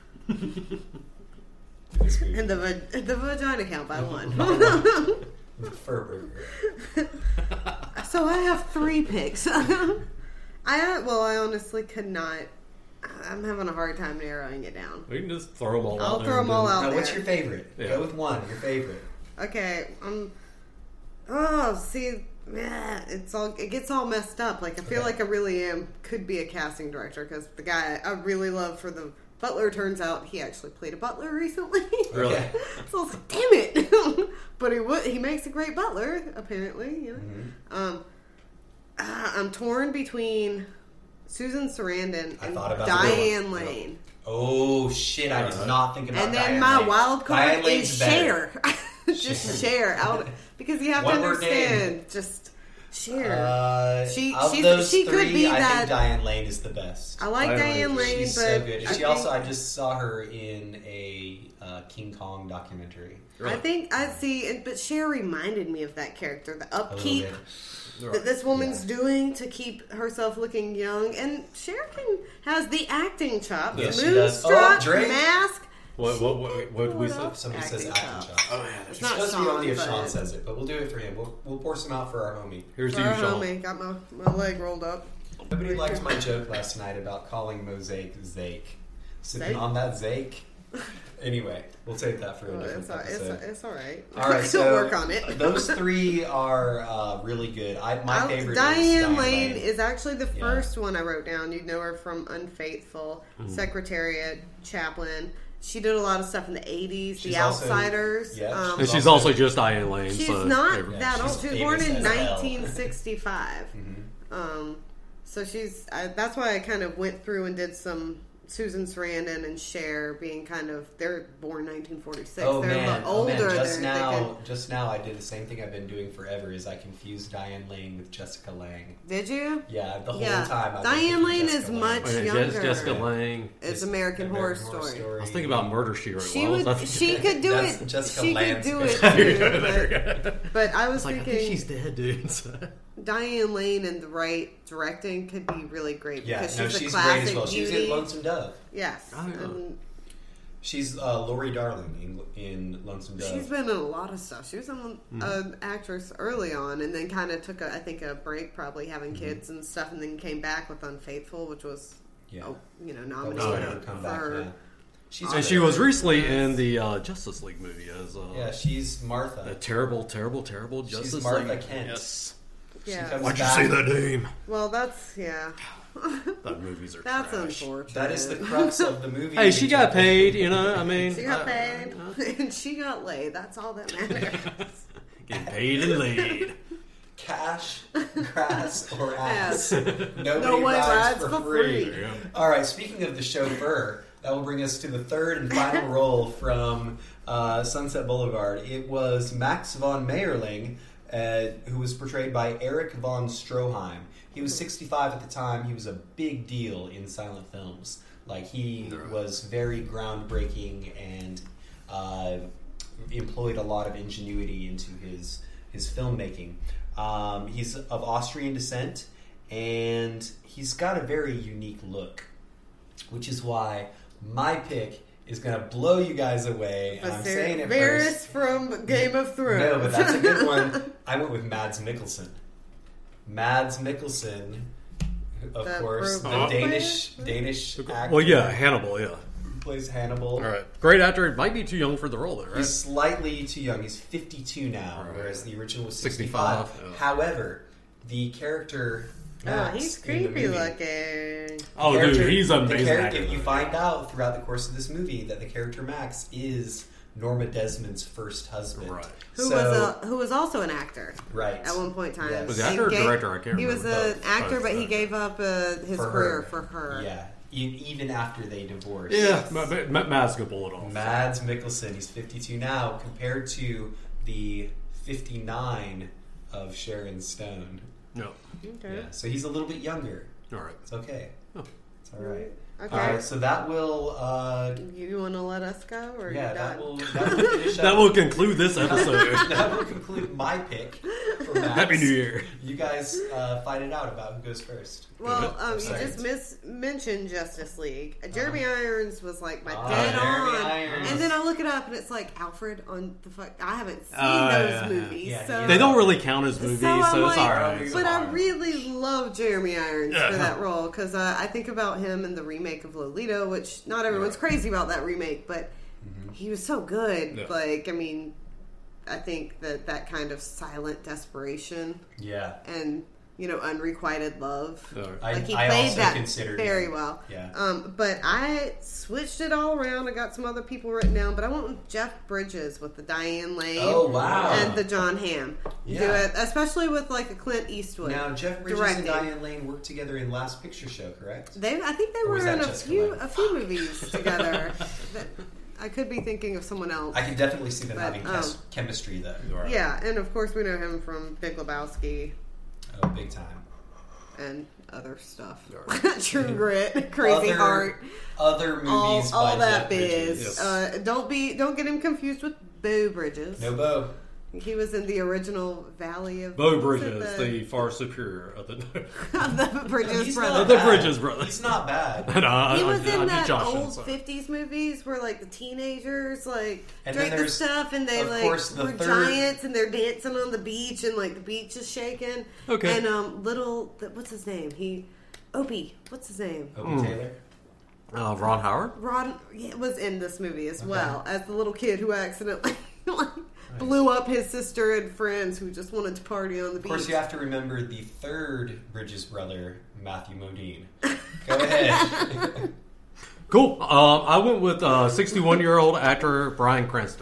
This movie. And the va- the vagina count by one. The fur burger. So I have three picks. I well, I honestly could not. I'm having a hard time narrowing it down. We can just throw them all I'll out there. throw 'em and all then- out. Now, what's there. your favorite? Yeah. Go with one. Your favorite. Okay, um, oh, see, yeah, it's all it gets all messed up. Like I feel Okay. like I really am could be a casting director because the guy I really love for the butler turns out he actually played a butler recently. Really? Okay. So I was like, damn it! But he would he makes a great butler apparently. You know, Mm-hmm. um, uh, I'm torn between Susan Sarandon I and thought about Diane the good one. Lane. Oh shit! I did not think about. And then Diane my Lane. wild card Diane is Lane's better. Cher. Just Cher out because you have One to more understand. Just Cher. Uh, She- of she's- those she could three, be I that- think Diane Lane is the best. I like I Diane agree. Lane, She's but so good. I She also, I think, just saw her in a uh, King Kong documentary. I think I see, and- but Cher reminded me of that character, the A little upkeep bit. that this woman's Yeah. doing to keep herself looking young, and Cher can has the acting chops, Yes, she does. Oh, moonstruck, Drake. mask. What, what, what, what did we say? Somebody says Acting acting chops. chops. Oh, yeah. It's It's not supposed to be Sean, only if but- Sean says it, but we'll do it for him. We'll, we'll pour some out for our homie. Here's to For you, her Sean. homie, got my, my leg rolled up. Nobody liked my joke last night about calling Mosaic Zake. Sitting Zake? on that Zake. Anyway, we'll save that for a Oh, different it's, all, it's, episode. it's all right. All right, Still so work on it. those three are uh, really good. I, my I- favorite Diane, is Diane Lane, Lane. is actually the Yeah. first one I wrote down. You'd know her from Unfaithful, Mm-hmm. Secretariat, Chaplin. She did a lot of stuff in the eighties. She's The also- Outsiders. yeah, um, And she's also- also just Diane Lane. she's so not every- that she's old. She was born famous in as hell. nineteen sixty-five. Mm-hmm. um, so she's. I, that's why I kind of went through and did some. Susan Sarandon and Cher being kind of. They're born nineteen forty-six. Oh they're a man, little oh older. man! Just They're now, thinking, just now, I did the same thing I've been doing forever. Is I confused Diane Lane with Jessica Lange. did you? Yeah, the whole Yeah. time. I've been Diane thinking Lane Jessica is Lange. much Oh, yeah, younger. Jes- Jessica Lange. It's American, Horror, Story. I was thinking about Murder, She Wrote. She Well, would. that's- She could do That's it. Jessica she Lange's could do it best. too. But, but I was Like, I thinking think she's dead, dude. So- Diane Lane and the right directing could be really great Yeah, because no, she's a she's classic great as well. She was beauty. in Lonesome Dove. Yes, Oh, yeah. and She's uh, Lori Darling in, in Lonesome Dove. she's been in a lot of stuff. She was an Mm-hmm. an actress early on, and then kind of took a, I think, a break, probably having Mm-hmm. kids and stuff, and then came back with Unfaithful, which was, yeah. oh, you know, That was nominated her come for back, her. yeah. She's And good. she was recently in the uh, Justice League movie as uh, Yeah, she's Martha. the terrible, terrible, terrible Justice She's Martha League. Kent. Yes. Yeah. comes Why'd you back. say that name? Well, that's yeah. That movies are That's trash. unfortunate. That is the crux of the movie. Hey, she got paid, you know. I mean, She got uh, paid, and she got laid. That's all that matters. Getting paid and laid. Cash, grass, or ass. Ass. Nobody No one rides, rides for, for free. free. Yeah. All right, speaking of the chauffeur, that will bring us to the third and final role from uh, Sunset Boulevard. It was Max von Mayerling, uh, who was portrayed by Eric von Stroheim. He was sixty-five at the time. He was a big deal in silent films. Like, he was very groundbreaking and uh, employed a lot of ingenuity into his his filmmaking. Um, he's of Austrian descent, and he's got a very unique look, which is why my pick is going to blow you guys away. And I'm saying it Varys first. from Game of Thrones. No, but that's a good one. I went with Mads Mikkelsen. Mads Mikkelsen, of The course, the robot Danish player? Danish actor. Well, yeah, Hannibal, yeah. who plays Hannibal. All right. Great actor. Might be too young for the role, though, right? He's slightly too young. He's fifty-two now, Right. whereas the original was sixty-five. sixty-five, yeah. However, the character Oh, Max he's in the creepy movie- looking. Oh, the dude, character- he's an the amazing character, actor. You find out throughout the course of this movie that the character Max is Norma Desmond's first husband. Right. Who So- was a who was also an actor right at one point in time. Yes. Was he And actor or gave- director? I can't He was remember. an Both. actor, Both. but he gave up uh, his For career her. for her. Yeah, e- even after they divorced. Yeah, Ma- Ma- Mads could pull it off. Mads Mikkelsen, he's fifty-two now, compared to the fifty-nine of Sharon Stone. No. Okay. Yeah, so he's a little bit younger. All right. It's okay. Oh. It's all right. Okay. All right, so that will, uh, You want to let us go, or yeah, you that done? will, that will finish That up. will conclude this episode. that will conclude my pick for Max. Happy New Year. You guys uh, fight it out about who goes first. Well, um, you Sorry. just mis- mentioned Justice League. Uh, Jeremy Irons was like my Ah, dead Jeremy on, Irons. and then I look it up and it's like Alfred on the fuck. I haven't seen Uh, those yeah. movies, Yeah, so yeah. They don't really count as movies, So so, I'm it's like, all right. but I fine. really love Jeremy Irons Yeah. for that role because uh, I think about him in the remake of Lolita, which not everyone's crazy about that remake, but he was so good. Yeah. Like, I mean, I think that that kind of silent desperation Yeah. and you know unrequited love. Yeah. I, Like he I played also that considered very him. well. Yeah. Um, but I switched it all around. I got some other people written down, but I went with Jeff Bridges with the Diane Lane Oh, wow. and the John Hamm. Yeah. Do it, especially with like a Clint Eastwood. Now, Jeff Bridges directing. and Diane Lane worked together in Last Picture Show, correct? They, I think they Or was were that in a Jessica few Lange? a few movies together. That, I could be thinking of someone else. I can definitely see them But, having um, kes- chemistry, though. Yeah, and of course we know him from Big Lebowski. Oh, big time. And other stuff. True Grit, Crazy other, Heart, other movies all, by all that Jeff biz. Bridges. Yes. Uh, don't be, don't get him confused with Beau Bridges. No Bo. He was in the original Valley of Beau what was Bridges, it, the far superior of the. the Bridges He's brother. not The bad. Bridges brothers. He's not bad. And, uh, He I- was I- I in did that Josh old Henson. fifties movies where like the teenagers like And drink then the there's, stuff and they of like course, the were third- giants and they're dancing on the beach and like the beach is shaking. Okay. And um, little th- what's his name? He Opie. What's his name? Opie Hmm. Taylor. Uh, Ron Howard. Ron yeah, was in this movie as well as the little kid who accidentally like, blew up his sister and friends who just wanted to party on the Of beach. course, you have to remember the third Bridges brother, Matthew Modine. Go ahead. Cool. Um, I went with uh, sixty-one-year-old actor Bryan Cranston.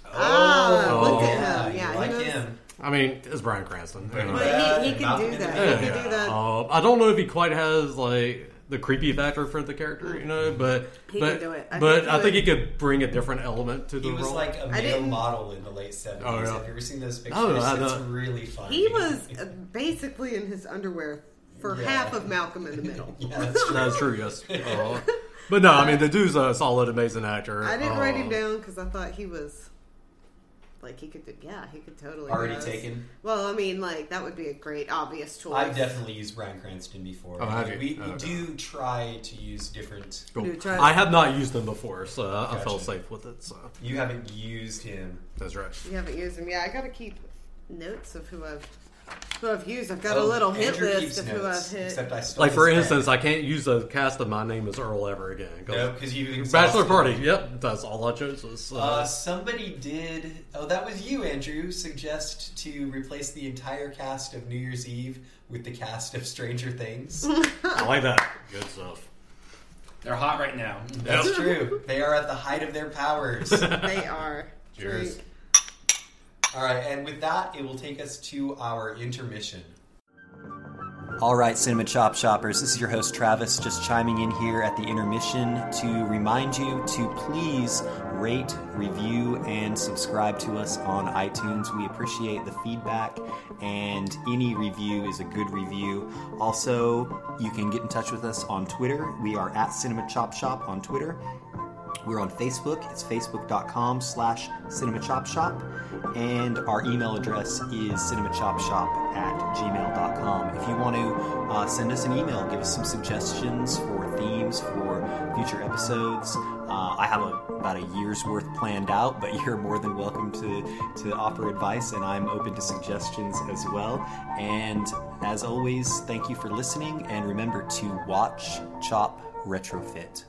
Ah, oh, look at yeah, him. you Yeah, he like knows- him. I mean, it's Bryan Cranston. you know. But he, he can Malcolm do in the that. Middle. He can do that. Uh, I don't know if he quite has like the creepy factor for the character, you know, but He but can do it. I but think he I think he would. could bring a different element to the He was role. like a I male didn't- model in the late seventies. Oh, yeah. Have you ever seen those pictures? Oh, I it's know. really funny. He was uh, basically in his underwear for Yeah. half of Malcolm in the Middle. Yeah, that's true. That's true, yes. Uh, but no, I mean the dude's a solid, amazing actor. I didn't write him Uh, down because I thought he was like he could do. Yeah, he could totally. Already do this. taken? Well, I mean, like that would be a great obvious choice. I've definitely used Bryan Cranston before. Oh, have you? We, we Oh, okay. do try to use different. Cool. Dude, try- I have not used them before, so I Gotcha. felt safe with it. So You haven't used him. that's right. You haven't used him. Yeah, I got to keep notes of who I've who I've used. I've got a Oh, little hit Andrew list keeps of who notes, I've hit. Except I stole Like for his instance, pen. I can't use the cast of My Name Is Earl ever again. 'cause No, because you Bachelor exhausted Party. me. Yep, that's all I chose. Was, uh, Uh, somebody did. Oh, that was you, Andrew. Suggest to replace the entire cast of New Year's Eve with the cast of Stranger Things. I like that. Good stuff. They're hot right now. That's true. They are at the height of their powers. They are. Cheers. Drink. All right, and with that, it will take us to our intermission. All right, Cinema Chop Shoppers, this is your host Travis, just chiming in here at the intermission to remind you to please rate, review, and subscribe to us on iTunes. We appreciate the feedback, and any review is a good review. Also, you can get in touch with us on Twitter. We are at Cinema Chop Shop on Twitter. We're on Facebook. It's facebook.com slash cinemachopshop. And our email address is cinemachopshop at gmail.com. If you want to uh, send us an email, give us some suggestions for themes for future episodes. Uh, I have a, about a year's worth planned out, but you're more than welcome to, to offer advice, and I'm open to suggestions as well. And as always, thank you for listening, and remember to watch, chop, retrofit.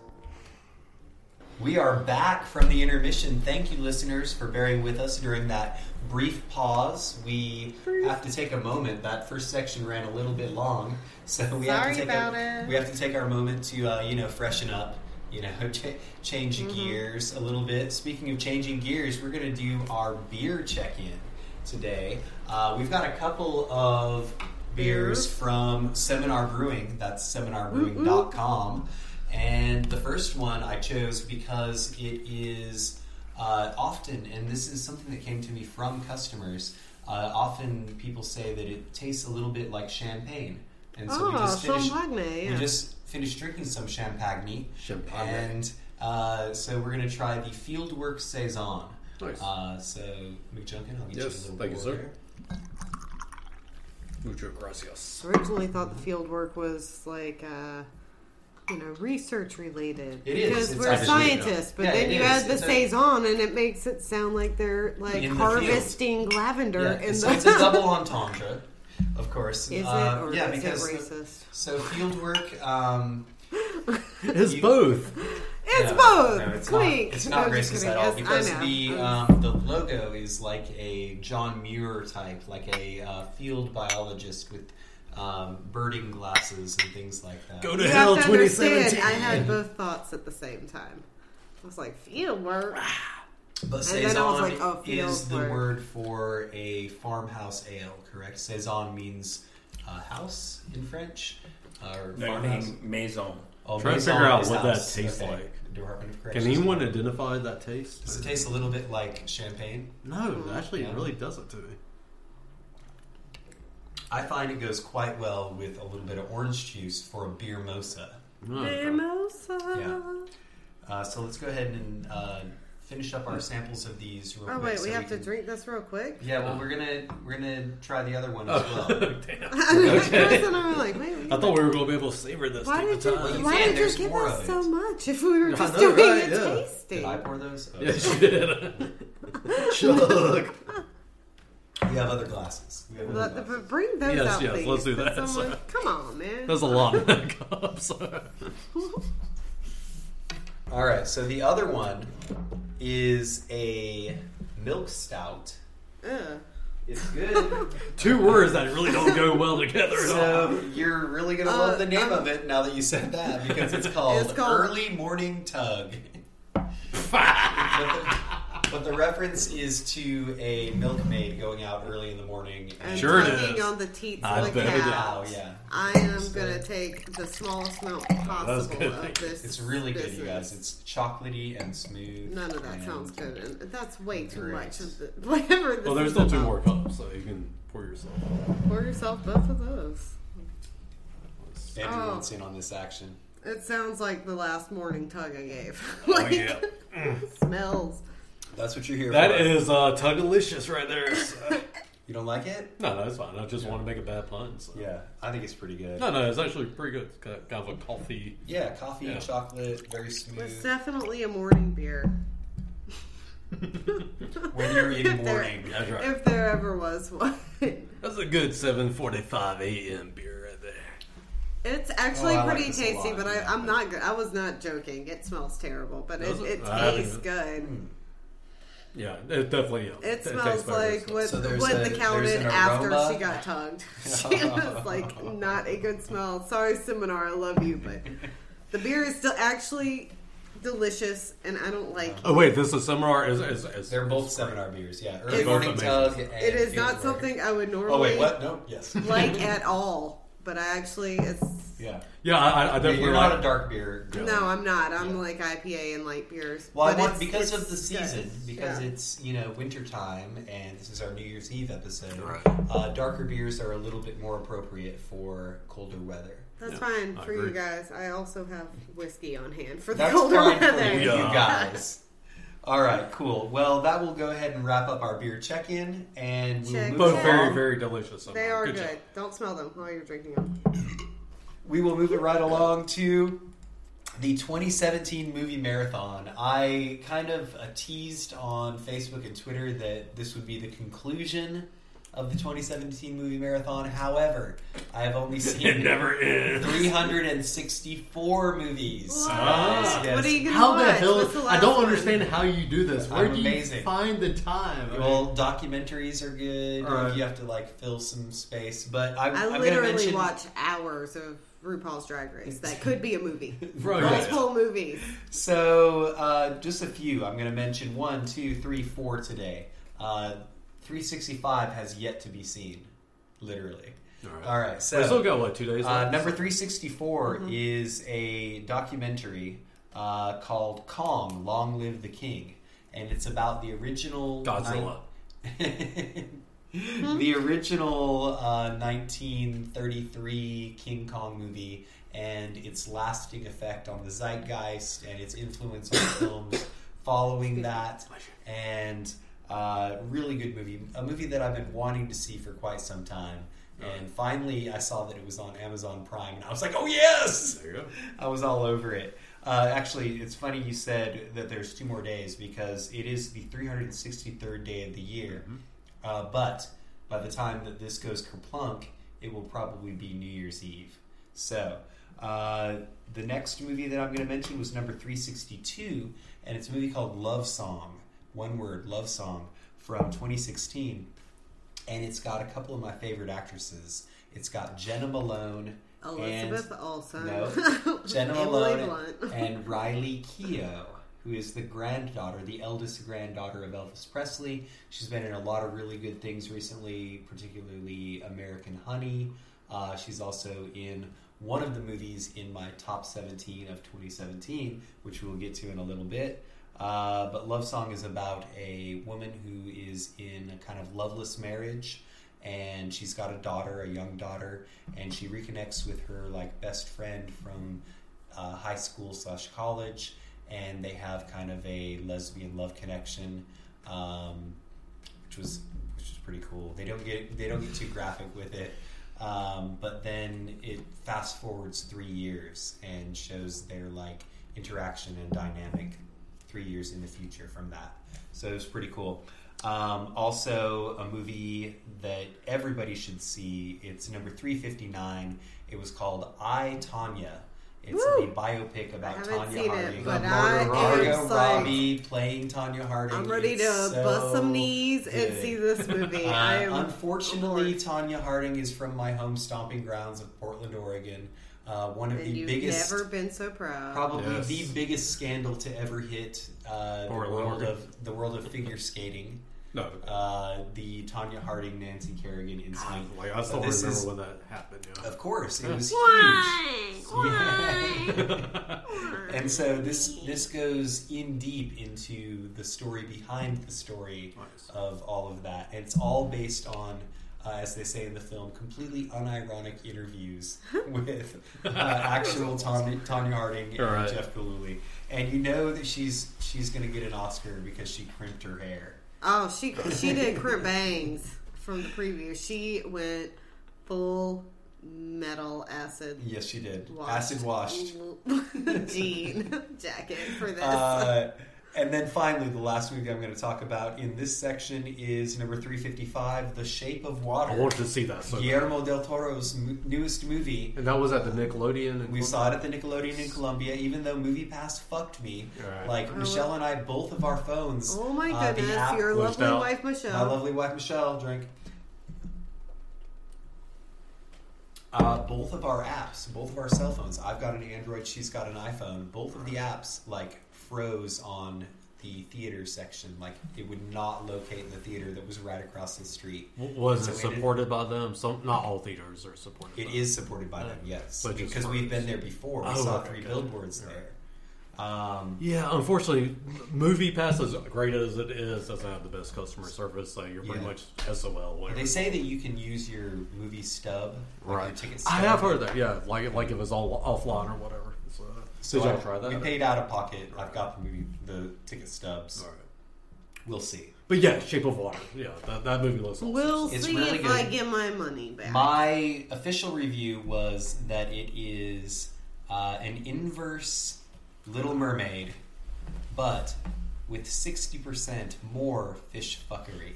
We are back from the intermission. Thank you, listeners, for bearing with us during that brief pause. We have to take a moment. That first section ran a little bit long, so we have Sorry to take about a, it. we have to take our moment to uh, you know freshen up, you know, ch- change Mm-hmm. gears a little bit. Speaking of changing gears, we're going to do our beer check-in today. Uh, we've got a couple of beers Beers. from Seminar Brewing. That's seminar brewing dot com. And the first one I chose because it is uh, often, and this is something that came to me from customers, uh, often people say that it tastes a little bit like champagne. And so we Oh, just finished, champagne, yeah. we just finished drinking some champagne. Champagne. And uh, so we're going to try the Fieldwork Saison. Nice. Uh, so, McJunkin, I'll get Yes, you a little thank you, pour sir. there. Mucho gracias. Originally thought the field work was like, uh, you know, research related. It is. Because It's we're actually- scientists, but Yeah, then it you is. add the It's a- saison, and it makes it sound like they're like In the harvesting lavender Yeah, in it's, the. it's a double entendre, of course. Is it Uh, or yeah, is because it the- racist? so Fieldwork. Um, It's You- both. It's no, both. No, it's Clink. not. It's No, not just racist kidding. at all Yes, I because know. the I'm- um, the logo is like a John Muir type, like a uh, field biologist with um, birding glasses and things like that. Go to You hell, have to twenty understand, seventeen. I had both thoughts at the same time. I was like, field work. But And saison then I was like, oh, is field the work. word for a farmhouse ale, correct? Saison means uh, house in French, uh, or No, farmhouse. meaning maison. Oh, Trying to maison figure out is what that house. tastes Okay. like. Department of Can Corrections. anyone identify that taste? Does it taste a little bit like champagne? No, actually, Yeah. it really doesn't to me. I find it goes quite well with a little bit of orange juice for a beer mosa. Mimosa. Yeah. Uh, so let's go ahead and uh, finish up our samples of these real Oh quick. wait, so we have can... to drink this real quick. Yeah, well, we're gonna we're gonna try the other one as well. Damn. Chris and I were like, wait. I thought we were going to be able to savor this. Why take did the you? time. you Why can, did there's you give more us of so it. much if we were just know, doing right? it Yeah. tasting? Did I pour those? Oh. Yes, you did. Chug. We have other glasses. We have other Let- glasses. but bring those Yes, out, yes, please. let's do that. Could someone- come on, man. That's a lot of cups. All right, so the other one is a milk stout. Ugh. It's good. Two words that really don't go well together at all. So you're really gonna Uh, love the name uh, of it now that you said that because it's called, It's called- Early Morning Tug. but, the, but the reference is to a milkmaid going out early in the morning. And Sure it tugging is. on the teats I of the bet it is. Wow, cow. yeah. I am gonna take the smallest amount possible good. of this. It's really good, you business. guys. It's chocolatey and smooth. None of that and- sounds good, and that's way too Great. much of the whatever. This Well, there's is still two about. more cups, so you can pour yourself. Pour yourself both of those. Andrew Oh. wants in on this action. It sounds like the last morning tug I gave. Oh, like, yeah. smells. That's what you're here That for. is uh, Tugalicious right there. So- You don't like it? No, no, it's fine. I just want to make a bad pun. So. Yeah, I think it's pretty good. No, no, it's actually pretty good. It's got kind of a coffee. Yeah, coffee, Yeah. chocolate, very It's smooth. definitely a morning beer. When you're in If there- morning. That's right. If there ever was one. That's a good seven forty-five a.m. beer right there. It's actually Oh, I like pretty this a tasty, lot, but I, yeah. I'm not good. I was not joking. It smells terrible, but it, Does it? it I haven't tastes even- good. Yeah, it definitely. It tastes smells better, like so. what, So there's what a- the cow there's did an after aroma. she got tugged. She was like, not a good smell. Sorry, Seminar, I love you, but the beer is still actually delicious, and I don't like Oh wait, this is seminar. Is, is, is They're both seminar beers, yeah. Early It's- morning Both tug. amazing. And it is not Field something I would Work. normally Oh wait, what? No, yes. like at all. But I actually, it's Yeah. Yeah, I, I Yeah, definitely you're like. not a dark beer. girl. no, I'm not. I'm Yeah. like I P A and light beers. Well, I But want it's- because it's of the season, good. because Yeah. it's you know winter time, and this is our New Year's Eve episode. Right. Uh, darker beers are a little bit more appropriate for colder weather. That's Yeah, fine I for agree. you guys. I also have whiskey on hand for the That's colder fine weather. for you Yeah. guys. All right, cool. Well, that will go ahead and wrap up our beer check-in, and we'll Check move Both on. very, very delicious. They Seminar. are Good good. job. Don't smell them while you're drinking them. We will move it right along to the twenty seventeen movie marathon. I kind of uh, teased on Facebook and Twitter that this would be the conclusion of the twenty seventeen movie marathon. However, I have only It seen never ends. three hundred sixty-four movies. What? Ah. Yes. What are you gonna How the watch? hell? What's the I last don't one? understand how you do this. Where I'm do you amazing. find the time? I mean, Well, documentaries are good. Right. You have to like fill some space, but I'm, I I'm going to literally mention. watch hours of RuPaul's Drag Race. That could be a movie. Right. Multiple movies. So, uh, just a few. I'm going to mention one, two, three, four today. Uh, three sixty-five has yet to be seen, literally. All right. All right, so we still got what two days uh, left? number three sixty-four is a documentary uh, called Kong: Long Live the King, and it's about the original Godzilla. the original uh, nineteen thirty-three King Kong movie and its lasting effect on the zeitgeist and its influence on films following that. And uh, really good movie. A movie that I've been wanting to see for quite some time. And finally, I saw that it was on Amazon Prime, and I was like, "Oh yes!" There you go. I was all over it. Uh, actually, it's funny you said that there's two more days because it is the three hundred sixty-third day of the year. Mm-hmm. Uh, but by the time that this goes kerplunk, it will probably be New Year's Eve. So uh, the next movie that I'm going to mention was number three sixty-two, and it's a movie called Love Song. One word, Love Song, from twenty sixteen. And it's got a couple of my favorite actresses. It's got Jenna Malone. Elizabeth and, Olsen. No, Jenna Emily Malone Blunt. and Riley Keough, who is the granddaughter, the eldest granddaughter of Elvis Presley. She's been in a lot of really good things recently, particularly American Honey. Uh, she's also in one of the movies in my top seventeen of twenty seventeen, which we'll get to in a little bit. Uh, but Love Song is about a woman who is in a kind of loveless marriage, and she's got a daughter, a young daughter, and she reconnects with her like best friend from uh, high school slash college, and they have kind of a lesbian love connection, um, which was which was pretty cool. They don't get they don't get too graphic with it, um, but then it fast forwards three years and shows their like interaction and dynamic three years in the future from that. So it was pretty cool. Um, also, a movie that everybody should see. It's number three fifty-nine. It was called I, Tonya. It's Woo! a biopic I about haven't Tonya seen Harding. it, but The I Margot am Margot psyched. Robbie playing Tonya Harding. I'm ready It's to so bust some knees and good. see this movie. Uh, I am unfortunately, bored. Tanya Harding is from my home stomping grounds of Portland, Oregon. Uh, one of And the you've biggest, never been so proud. probably Yes. the biggest scandal to ever hit uh, the Portland, world Oregon. of the world of figure skating. No. Uh, the Tanya Harding, Nancy Kerrigan incident. Like, I still But this remember is- when that happened. Yeah. Of course, it was Why? huge. Why? And so this this goes in deep into the story behind the story Nice. of all of that. And it's all based on, uh, as they say in the film, completely unironic interviews with uh, actual Tanya, Tanya Harding and Right. Jeff Gillooly. And you know that she's she's going to get an Oscar because she crimped her hair. Oh, she she did crimp bangs from the preview. She went full metal acid. Yes, she did. washed Acid washed. jean jacket for this. Uh, and then finally, the last movie I'm going to talk about in this section is number three fifty-five, The Shape of Water. I wanted to see that. So Guillermo del Toro's m- newest movie. and that was at the Nickelodeon. And We saw it at the Nickelodeon in Columbia, even though MoviePass fucked me. Right. Like, Oh, Michelle and I, both of our phones. Oh my uh, the goodness, app your pushed lovely out. wife My Michelle. lovely wife Michelle, drink. Uh, both of our apps, both of our cell phones. I've got an Android, she's got an iPhone. Both of the apps like froze on the theater section. Like it would not locate the theater that was right across the street. W- was So it it- supported by them? Some, not all theaters are supported. It by is supported by them, yes, But just because we've froze. been there before. We Oh, saw okay, three okay. billboards Yeah. there. Um, Yeah, unfortunately, MoviePass, as great as it is, doesn't have the best customer service. So you're pretty Yeah. much S O L. Whatever. They say that you can use your movie stub, like your Right. ticket I stub. have heard that. Yeah, like like if it's all offline or whatever. So, So did y'all I- try that? We paid out of pocket. I've got the movie, the ticket stubs. All right. We'll see. But yeah, Shape of Water. Yeah, that, that movie looks awesome. We'll It's see really if good. I get my money back. My official review was that it is uh, an inverse Little Mermaid, but with sixty percent more fish fuckery.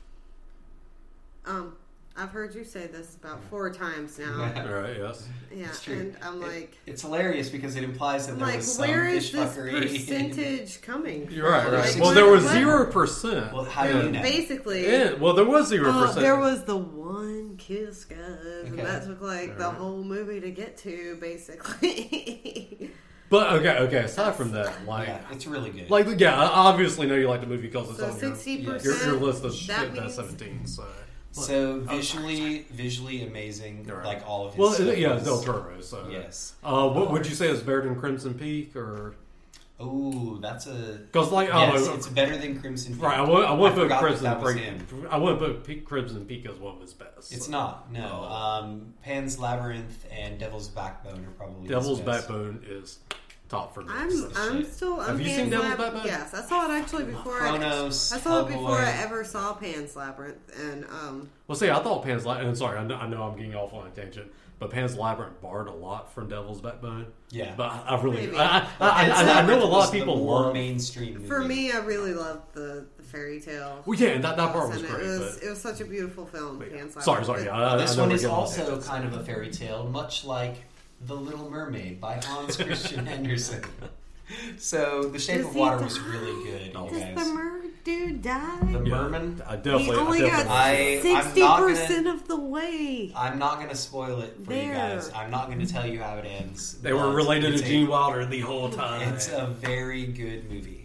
um, I've heard you say this about four times now. All right. Yes. Yeah, It's true. and I'm It- like, it's hilarious because it implies that I'm there like, was some where fish is this fuckery. percentage coming? You're right. from? Right. Like, Well, what- there was what- zero percent. Well, how do There you was know? basically, Yeah, well, there was zero uh, percent. there was the one kiss, guys, and Okay. that took like the Alright. whole movie to get to, basically. But okay, okay. Aside from that, like, Yeah, it's really good. like, yeah, I obviously know you like the movie because it's So on your, sixty your percent. your list of that shit that's means seventeen. So, so visually, visually amazing, All right. like all of his. well, stuff yeah, is- Del Toro. So, Yes. Uh, what would you say is better than Crimson Peak, or Oh, that's a. because like, I Yes, don't know, it's better than Crimson Peak. right? I would, I would I put forgot that Crimson that was Peak. him. I would put Peak, Crimson Peak as one of his best. It's so. not. No. Oh. Um, Pan's Labyrinth and Devil's Backbone are probably his Devil's best. Backbone is top for me. I'm so. I'm shit. still. I'm Have you Pan's seen Devil's Lab- Backbone? Yes, I saw it actually before. Chronos, I, I saw it before Hellboy. I ever saw Pan's Labyrinth, and um, Well, see, I thought Pan's Labyrinth. And sorry, I know, I know I'm getting off on a tangent, but Pan's Labyrinth borrowed a lot from Devil's Backbone. Yeah. But I, I really, Maybe. I, I, But I, Pan's I, I know a Labyrinth lot was of people the more love. mainstream movie. for me, I really loved the, the fairy tale. Well, yeah, and that, that part was And great. it was but, it was such a beautiful film. but yeah. Pan's Sorry, Labyrinth. sorry. It- I, This I know one we're is getting off also tangents. kind of a fairy tale, much like The Little Mermaid by Hans Christian Andersen. So, The Shape Does of he Water die? was really good, Does you Does guys. the mer dude die? The Yeah, Merman? I definitely, he only I got definitely, I- I'm sixty not percent gonna- of the way. I'm not going to spoil it for you There. guys. I'm not going to tell you how it ends. they were but related it's to a- Gene Wilder the whole time. It's a very good movie.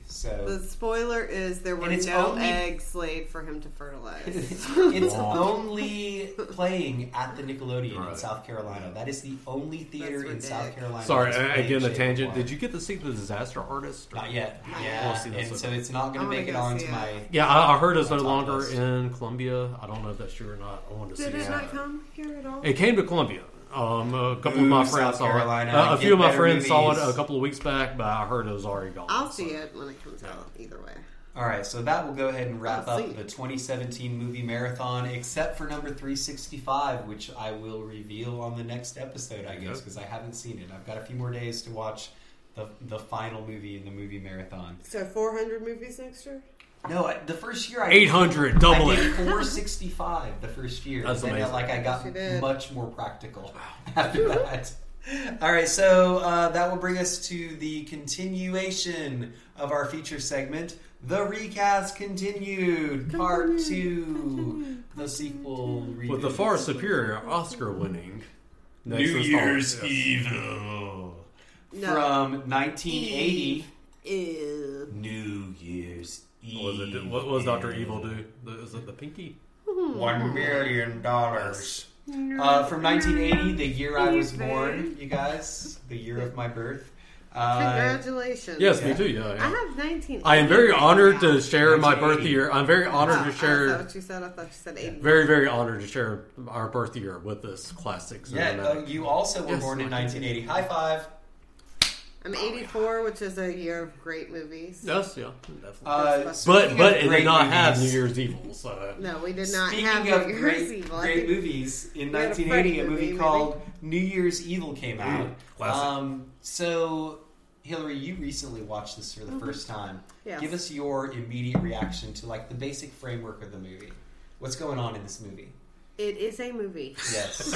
So The spoiler is there were And it's no only- eggs laid for him to fertilize. it's only playing at the Nickelodeon in Right. South Carolina. That is the only theater That's in South ridiculous. Carolina. Sorry, that's uh, playing again, the Shape of tangent. Water. Did you get to see the Disaster Artist? or- Not yet. I Yeah, wanna see that and so so bad. it's not going I to wanna make it go onto see it. my. Yeah, I, I heard it's no My top longer list. in Columbia. I don't know if that's true or not. I wanted to Did see it it. not come here at all? It came to Columbia. Um, a couple Ooh, of my South friends saw it. Carolina, Uh, a get few of my better friends saw it movies. a couple of weeks back, but I heard it was already gone. I'll so. see it when it comes out. Either way. All right, so that will go ahead and wrap I'll up see. the twenty seventeen movie marathon, except for number three sixty-five, which I will reveal on the next episode, I guess, Okay. because I haven't seen it. I've got a few more days to watch the the final movie in the movie marathon. So four hundred movies next year? No, I, the first year I eight hundred, double I it. did four sixty-five the first year. That's and then, amazing. like I got Yes, you did. much more practical after that. All right, so uh, that will bring us to the continuation of our feature segment, The Recast Continued, Part Two, the sequel With the reboot. far superior Oscar-winning next New installment. Year's Yes. Evil No. from nineteen eighty. Ew. New Year's Eve. What was it? What was Doctor Evil do? The- Is it the pinky? One million dollars. Uh, from nineteen eighty, the year I was born, you guys, the year of my birth. Uh, Congratulations. Yes, Yeah. me too. Yeah. I yeah. have nineteen. I am very honored to Oh, share my birth nineteen eighty. year. I'm very honored oh, to Is that share. what you said? I thought you said eighty. Very, very honored to share our birth year with this classic yeah, uh, cinematic. you also were Yes, born in nineteen nineteen eighty. High five. I'm eighty-four, which is a year of great movies. Yes, yeah, definitely. Uh, but speaking but of it great did not have New movies- Year's Evil. So. No, we did not Speaking have of New Year's great, Evil. I great think- movies, in We had a nineteen eighty, Freddy a movie movie, called New Year's Evil came out. Mm, classic. Um, so, Hillary, you recently watched this for the first time. Yes. Give us your immediate reaction to like the basic framework of the movie. What's going on in this movie? It is a movie. Yes,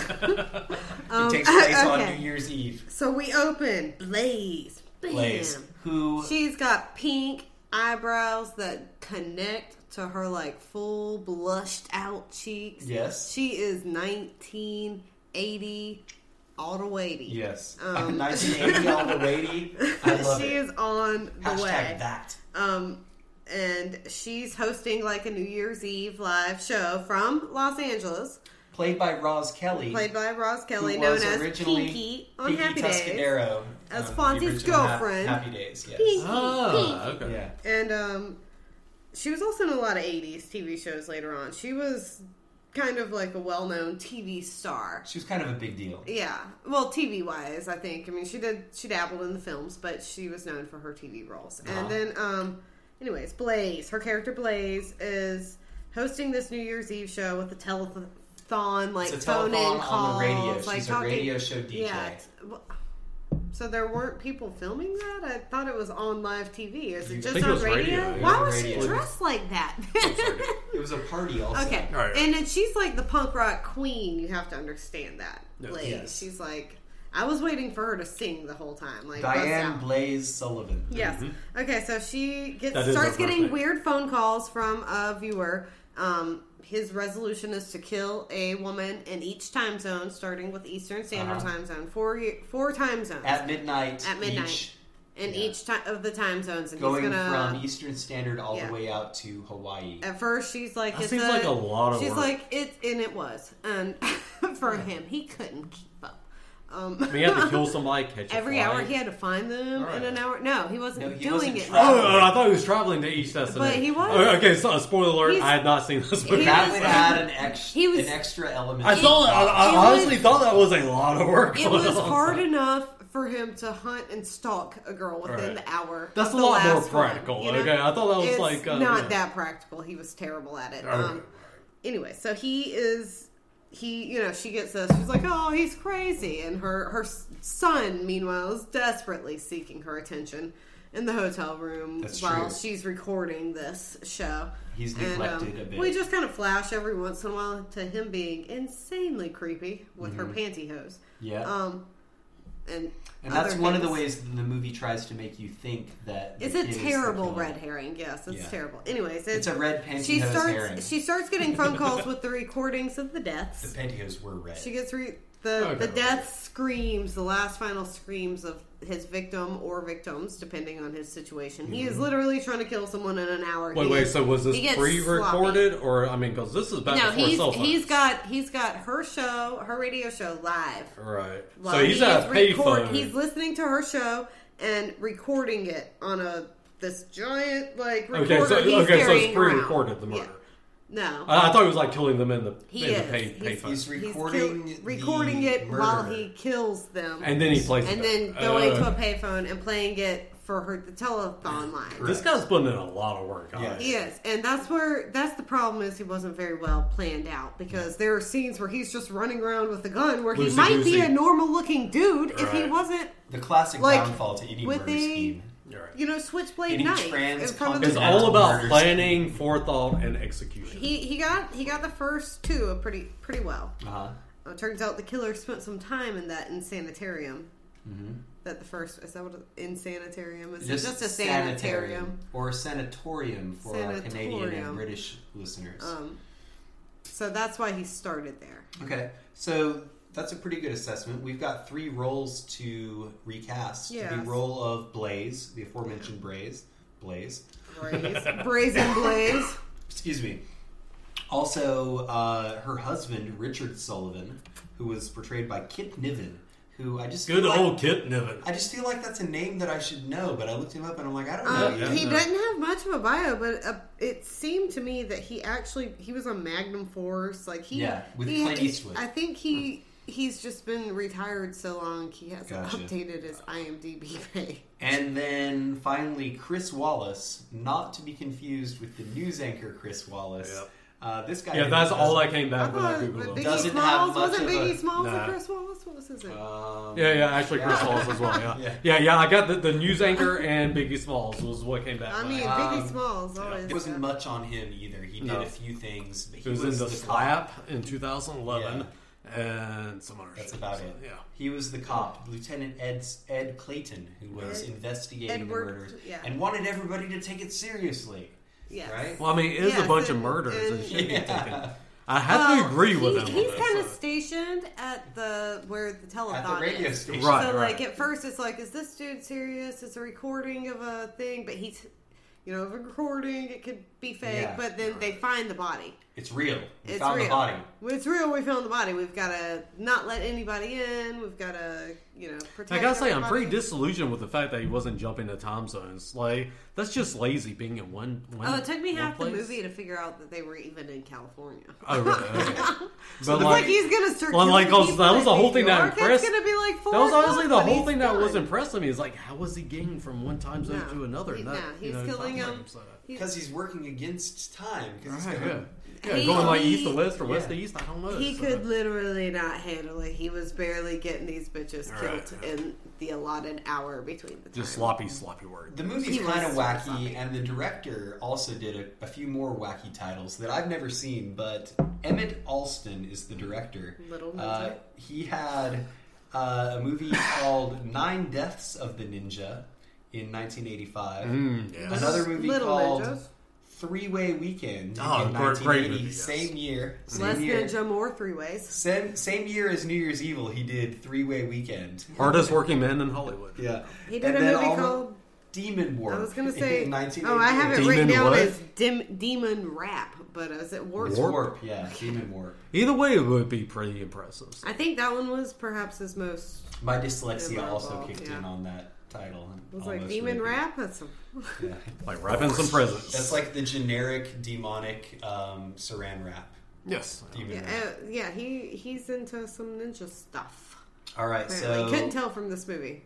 Um, it takes place on okay. New Year's Eve. So we open Blaze. Bam. Blaze, who She's got pink eyebrows that connect to her like full blushed out cheeks. yes, She is nineteen eighty all the way. yes, Um, nineteen eighty all the way. I love she it. is on the Hashtag way. that. Um, and she's hosting like a New Year's Eve live show from Los Angeles, Played by Roz Kelly, played by Roz Kelly, who known was as originally Pinky on Pinky Happy Days. Tuscadero, As um, Fonzie's the original Hap- girlfriend. Happy Days, yes. Pinky. Ah, Pinky. okay. Yeah. And um, she was also in a lot of eighties T V shows later on. She was kind of like a well-known T V star. She was kind of a big deal. Yeah, well, T V wise, I think. I mean, she did she dabbled in the films, but she was known for her T V roles. Uh-huh. And then, um, anyways, Blaze, her character Blaze, is hosting this New Year's Eve show with the telethon, like It's a phone telethon in on calls, the radio. like She's a talking- radio show D J. Yeah. t- well, So there weren't people filming that? I thought it was on live T V. Is I it just think it on was radio? radio. It Why was was radio. she dressed like that? It was a party also. Okay, All right. and then she's like the punk rock queen. You have to understand that. Yes. Like Yes. she's like, I was waiting for her to sing the whole time. Like bust Diane out. Blaze Sullivan. Yes. Okay, so she gets That is starts her getting birthday. weird phone calls from a viewer. Um, his resolution is to kill a woman in each time zone, starting with Eastern Standard Uh-huh. Time Zone. Four ye- four time zones At midnight. At midnight. Each, in yeah. each time of the time zones, and going he's gonna. from Eastern Standard all Yeah. the way out to Hawaii. At first, she's like, That it's seems like a lot of She's work. like, it, and it was, and for him, he couldn't keep up. Um, I mean, you have to kill somebody, catch a every flight. hour he had to find them Right. in an hour. No, he wasn't No, he doing wasn't it. traveling. Oh, I thought he was traveling to East Destination. But he was. Oh, okay, so spoiler alert. He's- I had not seen this movie. he that was- would add an, ex- he was- an extra element. I thought. I, I It honestly was- thought that was a lot of work. It was going on. hard enough for him to hunt and stalk a girl within Right. the hour. That's of a the lot more last one, practical. you know? Okay, I thought that was It's like uh, not yeah. that practical. He was terrible at it. All right. Um, anyway, so he is. He, you know, she gets this. She's like, "Oh, he's crazy," and her her son, meanwhile, is desperately seeking her attention in the hotel room That's while true. she's recording this show. He's And, neglected um, a bit. We just kind of flash every once in a while to him being insanely creepy with her pantyhose. yeah. Um, and and that's other one of the things. ways that the movie tries to make you think that the It's a kid is the terrible killer. red herring. Yes, it's Yeah. terrible. Anyways, It's a red pantyhose she starts. herring. She starts getting phone calls with the recordings of the The deaths. pantyhose were red. She gets re- The Okay. the death screams, the last final screams of his victim or victims, depending on his situation. He is literally trying to kill someone in an hour. Wait, He wait. is- So was this he gets pre-recorded, or I mean, because this is back No, before he's cell phones. he's got he's got her show, her radio show live. right. While So he's he at is a record- payphone. He's listening to her show and recording it on a this giant like recorder. Okay, so he's okay, so carrying it's pre-recorded around. the murder. Yeah. No, I, I thought he was like killing them in the He in is. the pay, He's- payphone. He's he's recording kill- the recording it murder. while he kills them, and then he plays and it then back. going Uh, to a payphone and playing it for her the telethon line. This guy's putting in a lot of work. Yeah. honestly. He is, and that's where that's the problem is he wasn't very well planned out because there are scenes where he's just running around with a gun where he Loosey might goosey. be a normal looking dude if he Right. wasn't, The classic Like, downfall to any with murder a- scheme. You're right. you know, switchblade Any knife trans in front of It's the content- all about Murder planning, forethought, and execution. He he got he got the first two pretty pretty well. Uh-huh. Uh, turns out the killer spent some time in that insanitarium. Mm-hmm. That the first is that what it- insanitarium is? Just, Just, just a sanitarium. or a sanatorium for our Canadian and Sanatorium. British listeners. Um, so that's why he started there. Okay, so that's a pretty good assessment. We've got three roles to recast. Yes. The role of Blaze, the aforementioned Blaze. Blaze. Braze, brazen blaze. Excuse me. Also, uh, her husband, Richard Sullivan, who was portrayed by Kit Niven, who I just Good feel like, old Kit Niven. I just feel like that's a name that I should know, but I looked him up and I'm like, I don't know. Um, yeah, he no. doesn't have much of a bio, but uh, it seemed to me that he actually he was on Magnum Force. Like he, Yeah, with he, Clint Eastwood. I think he he's just been retired so long he hasn't Gotcha. updated his IMDb page. And then finally, Chris Wallace, not to be confused with the news anchor Chris Wallace. Yep. Uh, this guy. Yeah, that's doesn't- all that came I back when I thought googled but him. Biggie Doesn't have Smalls much wasn't of a- Biggie Smalls Nah. and Chris Wallace. What was his name? Um, Yeah, yeah, actually Chris yeah. Smalls as well. Yeah. Yeah. yeah, yeah, I got the, the news anchor and Biggie Smalls was what came back. I mean, last. Biggie Um, Smalls always. There wasn't much on him either. He did No. a few things. But he he was, in the, cop. Slap in two thousand eleven and some other That's shit. about So, it. Yeah. He was the cop, Lieutenant Ed Ed Clayton, who was Ed- investigating Edward- the murders yeah. and wanted everybody to take it seriously. Yes. Right? Well, I mean, it is Yes, a bunch of and- murders. and- It should be Yeah. taken. I have Well, to agree with he, him. on He's this, kind of so. stationed at the where the telethon At the radio is. station. Right. So like at first it's like, is this dude serious? It's a recording of a thing, but he's, you know, a recording. It could be fake, Yeah. but then they find the body. It's real. We It's found real. the body. It's real. We found the body. We've got to not let anybody in. We've got to, you know, protect. I gotta say, I'm everybody. pretty disillusioned with the fact that he wasn't jumping to time zones. Like, that's just lazy being in one. one Oh, it took me one half place. the movie to figure out that they were even in California. Oh, really? Okay. but It's like he's gonna start. well, like, killing 'cause people that was in the whole New thing that York. impressed- It's gonna be like four that was honestly o'clock the when whole he's thing that was done. impressing me. Is like, how was he getting from one time zone No. to another? He- in that, no, you he's know, killing time him. frame, so. Because he's working against time. Because Right, he's yeah. going. Yeah, He- going like he- east to west or west yeah. to east. I don't know. He so. could literally not handle it. He was barely getting these bitches All killed right, yeah. in the allotted hour between the just time. sloppy, sloppy work. The movie's He was kind of so wacky, sloppy. and the director also did a, a few more wacky titles that I've never seen. But Emmett Alston is the director. Little Ninja. Uh, he had uh, a movie called Nine Deaths of the Ninja in nineteen eighty-five. Mm, yeah. Another movie Little called Ninjas. Three Way Weekend Oh, in great- nineteen great eighty. movie, yes. Same year. Same Less year. Ninja, more three ways. Same, same year as New Year's Evil, he did Three Way Weekend. Hardest working man in Hollywood. Yeah. He did And a then movie all the- called. Demon Warp. I was gonna say. in nineteen Oh, I have it Demon written down what? as dim, Demon Rap, but is it Warp? It's Warp? Warp, yeah. Demon Warp. Either way, it would be pretty impressive. I think that one was perhaps his most. My dyslexia Memorable, also kicked yeah. in on that title. It was Almost like Demon really- Rap. That's a, Yeah. Like wrapping some presents. That's like the generic demonic um, saran wrap. yes. Demon yeah, Rap. uh, yeah. He he's into some ninja stuff. All right, Apparently. so Couldn't tell from this movie.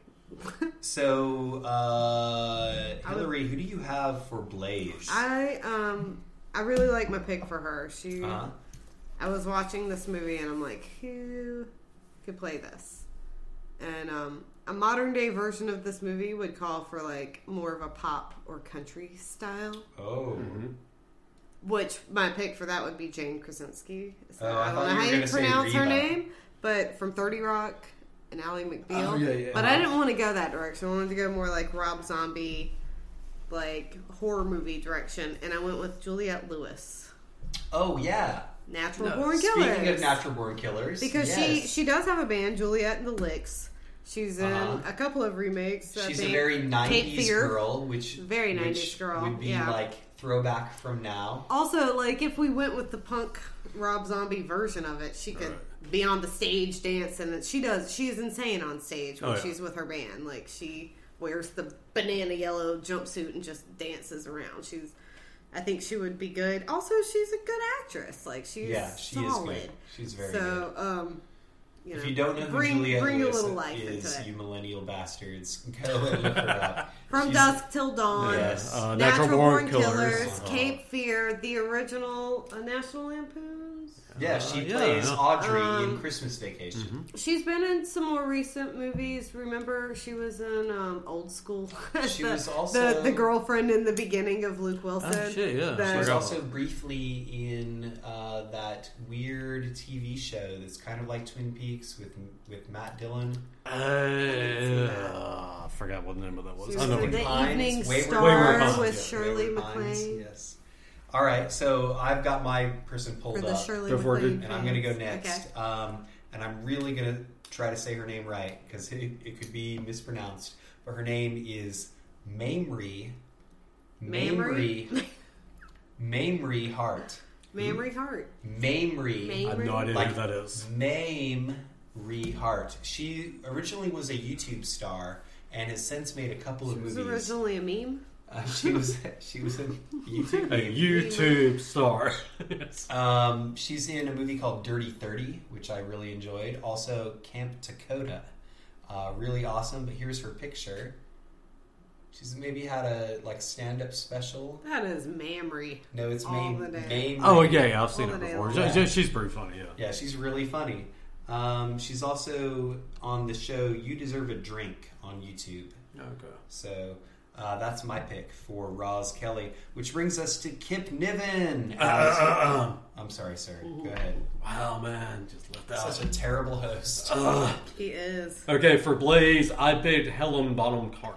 so uh, Hillary, who do you have for Blaze? I um I really like my pick for her. She Uh-huh. I was watching this movie and I'm like, who could play this? And um a modern day version of this movie would call for like more of a pop or country style. Oh, Which my pick for that would be Jane Krasinski. So Oh, I I don't thought know you were how you gonna say pronounce her Reba. name, but from thirty Rock and Ally McBeal. Oh, yeah, yeah. But I didn't want to go that direction. I wanted to go more like Rob Zombie, like horror movie direction, and I went with Juliette Lewis. oh yeah. Natural No, Born Killers. Speaking of Natural Born Killers, because yes. she she does have a band, Juliet and the Licks. She's in Uh-huh. a couple of remakes. I She's a think. very Cape nineties Fear. girl, which Very which nineties girl, would be yeah. like throwback from now. Also, like if we went with the punk Rob Zombie version of it, she could Right. be on the stage dancing. And she does. She is insane on stage when Oh, yeah. she's with her band. Like she wears the banana yellow jumpsuit and just dances around. She's. I think she would be good. Also, she's a good actress. Like she's Yeah, she solid. is good. She's very so, good. um, you know, If you don't know who bring Juliette bring Lewis a little life is, into it. you millennial bastards, go and look her up. From She's- Dusk Till Dawn, Yes. Uh, Natural, Born, Killers, Killers, uh, Cape Fear, the original uh, National Lampoons. Yeah, she Uh, yeah, plays yeah. Audrey in Um, Christmas Vacation. She's been in some more recent movies. Remember, she was in um, Old School. She the, was also- the, the girlfriend in the beginning of Luke Wilson. Oh, shit, yeah. The- She was Forgot. also briefly in uh, that weird T V show that's kind of like Twin Peaks with with Matt Dillon. Uh, I forgot what the name of that was. She I was know in what The you- Hines, Evening Wayward Star Wayward Pines, with yeah, Shirley Wayward Pines, MacLaine. Yes. All right, so I've got my person pulled For the up, Shirley Go for it, MacLaine dude. and I'm going to go fans. next. Okay. Um, and I'm really going to try to say her name right because it, it could be mispronounced. But her name is Mamrie. Mamrie? Mamrie. Mamrie Hart. Mamrie Hart. Mamrie. Mamrie. I have no idea Like who that is. Mamrie Hart. She originally was a YouTube star and has since made a couple of She was movies. originally a meme. Uh, she was she was a YouTube. A meme. YouTube star. Yes. Um, she's in a movie called Dirty thirty, which I really enjoyed. Also, Camp Dakota, uh, really awesome. But here's her picture. She's maybe had a like stand-up special. That is Mamrie. No, it's All Main. the day. Main Oh, yeah, yeah, I've seen All her the day before. long. She- she- She's pretty funny, yeah. Yeah, she's really funny. Um, she's also on the show You Deserve a Drink on YouTube. Okay. So uh, that's my pick for Roz Kelly, which brings us to Kip Niven. Uh, uh, I'm sorry, sir. Go ahead. Wow, man, just left out. Such a terrible host. Ugh. He is. Okay, for Blaze, I picked Helen Bonham Carter.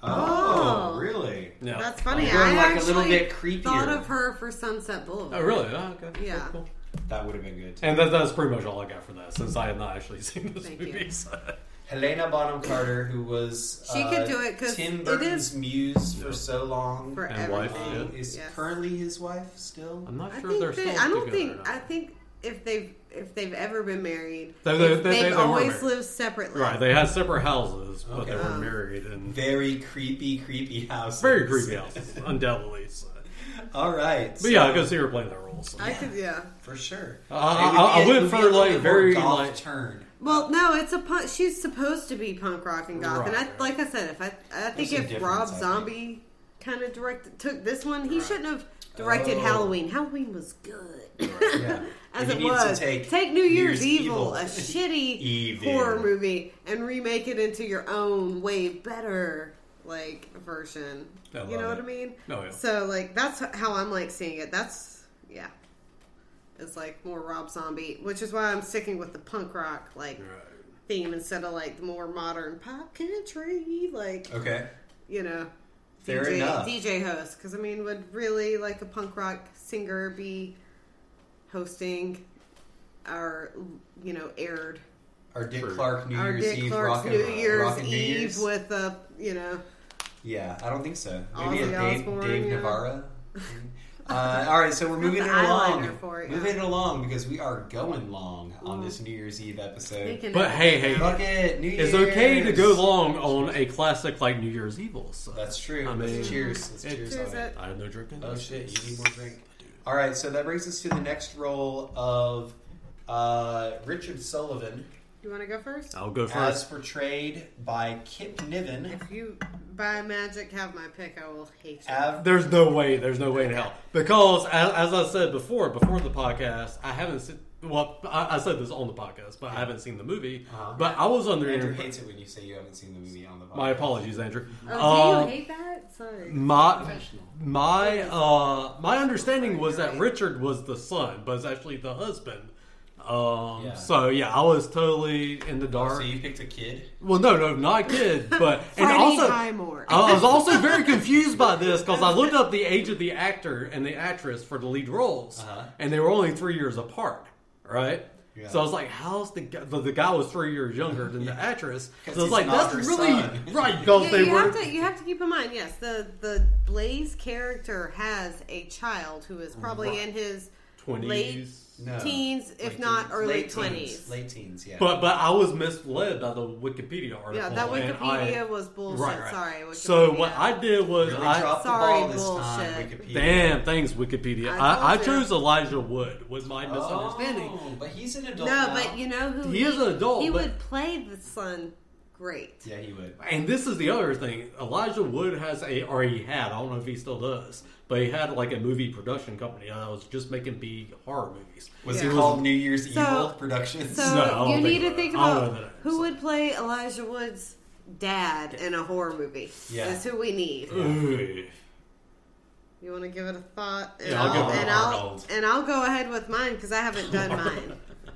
Oh, Oh. really? Yeah. That's funny. You're going I like a little actually bit creepier. thought of her for Sunset Boulevard. Oh, really? Oh, okay. Yeah. Cool, cool. That would have been good. And that, that's pretty much all I got for that, since I have not actually seen this Thank movie. you. So. Helena Bonham Carter, who was She uh, could do it 'cause Tim it Burton's is- muse for Yeah. so long, For And wife, everything. um, is Yes. currently his wife still. I'm not I sure think they're they, still I don't together think. or not. I think if they've if they've ever been married, They- they- they've, they- they've they- they were always married. lived separately. Right, they had separate houses, but Okay. they were Um, married and Very creepy, creepy house. very creepy houses, undoubtedly. So. All right, But yeah, I so- could see her playing that role. So. I could. Yeah. for sure. Uh, It I- would I- I be a- went it would for, be a little like, bit more very, goth like- turn. Well, no, it's a punk. She's supposed to be punk rock and goth, and I, Right. like I said, if I, I think There's a if difference, Rob I think. Zombie kind of directed took this one, he Right. shouldn't have directed Oh. Halloween. Halloween was good. Yeah. As And it he needs to was. take New Year's, Year's Evil, Evil. a shitty Evil. horror movie, and remake it into your own way better like version. I You love know it. what I mean? Oh, yeah. So like that's how I'm like seeing it. That's yeah. It's like more Rob Zombie, which is why I'm sticking with the punk rock like Right. theme instead of like the more modern pop country, like Okay. you know, Fair D J enough. D J host. Because I mean, would really like a punk rock singer be hosting our you know aired Our Dick For- Clark New our Year's Dick Eve Clark's rockin', New Year's rockin' New Eve Year's? with a you know Yeah, I don't think so. Maybe Ozzy a Dave, Osbourne, Dave yeah. Navarro. Uh, all right, so we're moving it the along. eyeliner for it, yeah. Moving it along because we are going long on this New Year's Eve episode. thinking But of- hey, hey, Fuck it, New Year's. it's okay to go long on a classic like New Year's Evil. So. That's true. I Let's mean, cheers. Let's it- cheers Cheers on it. it. I have no drinking. Oh shit, you need more drink. All right, so that brings us to the next role of uh, Richard Sullivan, You want to go first? I'll go as first. portrayed by Kip Niven. If you by magic have my pick, I will hate you. Av- There's no way. There's no way in hell. Because as, as I said before, before the podcast, I haven't seen. Well, I, I said this on the podcast, but I haven't seen the movie. Uh-huh. But I was under. Andrew the- hates it when you say you haven't seen the movie on the podcast. My apologies, Andrew. Oh, Uh, do you hate that? Sorry. My my uh my understanding was that Richard was the son, but it's actually the husband Um, Yeah. So yeah, I was totally in the dark. So you picked a kid? Well, no, no, not a kid, but and Freddie also Highmore. I was also very confused by this because I looked up the age of the actor and the actress for the lead roles, Uh-huh. and they were only three years apart, right? Yeah. So I was like, "How's the guy?" The, the guy was three years younger than the actress. So I was he's like, not "That's her really son." right." Because Yeah, they you were have to you have to keep in mind, yes, the the Blaze character has a child who is probably Right. in his twenties. late No. teens, if Late not teens. early Late twenties. teens. Late teens, yeah. But but I was misled by the Wikipedia article. Yeah, that and Wikipedia I- was bullshit. Right, right. Sorry, Wikipedia. So what I did was really I dropped the Sorry, ball this time, bullshit. Wikipedia. damn thanks Wikipedia. I I, I, told you. chose Elijah Wood. Was my misunderstanding. Oh, but he's an adult No, now. but you know who He is an adult, He but- would play the son great. Yeah, he would. And this is the other thing. Elijah Wood has a, or he had, I don't know if he still does, but he had like a movie production company that was just making big horror movies. Was Yeah. it called New Year's So- Evil Productions? So No, I don't you think need so. to think I don't about know that. who would play Elijah Wood's dad in a horror movie. Yeah. That's who we need. Ugh. You want to give it a thought? And Yeah, I'll give it and a I'll, Arnold. and I'll go ahead with mine because I haven't done mine.